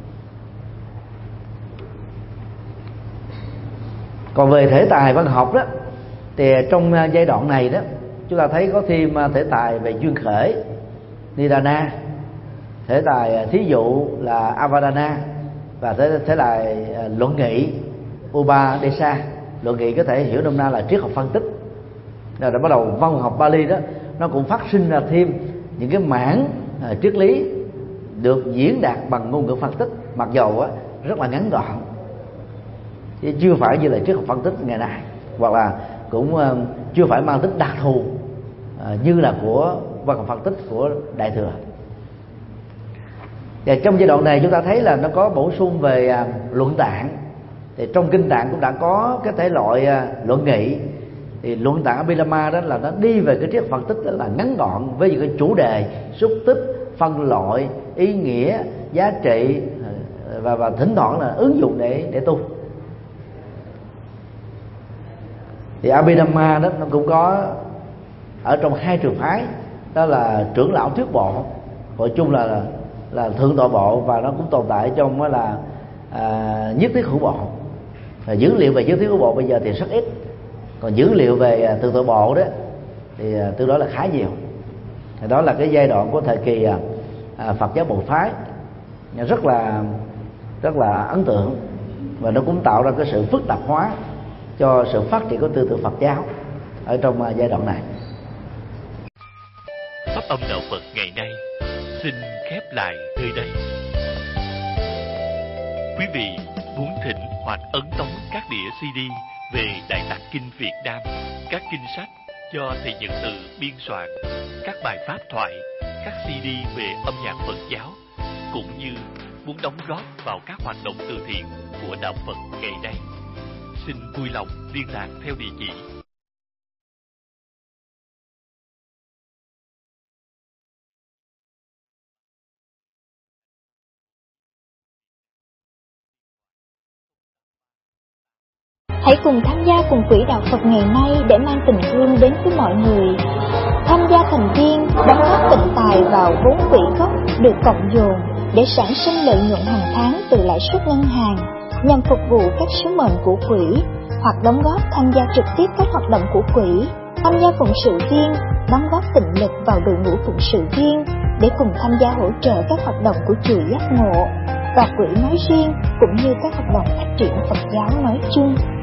Còn về thể tài văn học đó, thì trong giai đoạn này đó chúng ta thấy có thêm thể tài về duyên khởi Nidana, thể tài thí dụ là Avadana, và thể, thể tài luận nghị Upadesa. Luận nghị có thể hiểu nôm na là triết học phân tích. Rồi đã bắt đầu văn học Bali đó nó cũng phát sinh ra thêm những cái mảng à, triết lý được diễn đạt bằng ngôn ngữ phân tích, mặc dầu á, rất là ngắn gọn, chứ chưa phải như là triết học phân tích ngày nay, hoặc là cũng uh, chưa phải mang tính đặc thù uh, như là của văn học phân tích của Đại thừa. Và trong giai đoạn này chúng ta thấy là nó có bổ sung về uh, luận tạng. Thì trong kinh tạng cũng đã có cái thể loại uh, luận nghị. Thì luận tạng Abhidhamma đó là nó đi về cái triết phân tích đó là ngắn gọn với những cái chủ đề xúc tích, phân loại, ý nghĩa, giá trị, và và thỉnh thoảng là ứng dụng để để tu. Thì Abhidhamma đó nó cũng có ở trong hai trường phái, đó là trưởng lão thuyết bộ, gọi chung là là thượng tọa bộ, và nó cũng tồn tại trong đó là à, nhất thiết hữu bộ. Và dữ liệu về nhất thiết hữu bộ bây giờ thì rất ít, còn dữ liệu về thượng tọa bộ đó thì tương đối là khá nhiều. Thì đó là cái giai đoạn của thời kỳ à, Phật giáo bộ phái rất là rất là ấn tượng, và nó cũng tạo ra cái sự phức tạp hóa cho sự phát triển của tư tưởng Phật giáo ở trong uh, giai đoạn này. Pháp âm đạo Phật ngày nay xin khép lại nơi đây. Quý vị muốn thỉnh hoặc ấn tống các đĩa xê đê về Đại Tạng Kinh Việt Nam, các kinh sách do thầy Nhật Từ biên soạn, các bài pháp thoại, các xê đê về âm nhạc Phật giáo, cũng như muốn đóng góp vào các hoạt động từ thiện của đạo Phật ngày nay, xin vui lòng liên lạc theo địa chỉ Hãy cùng tham gia cùng quỹ đạo Phật ngày nay để mang tình thương đến với mọi người. Tham gia thành viên đóng góp tịnh tài vào vốn quỹ gốc được cộng dồn để sản sinh lợi nhuận hàng tháng từ lãi suất ngân hàng nhằm phục vụ các sứ mệnh của quỹ, hoặc đóng góp tham gia trực tiếp các hoạt động của quỹ, tham gia phụng sự viên, đóng góp tịnh lực vào đội ngũ phụng sự viên để cùng tham gia hỗ trợ các hoạt động của chùa Giác Ngộ và quỹ nói riêng, cũng như các hoạt động phát triển Phật giáo nói chung.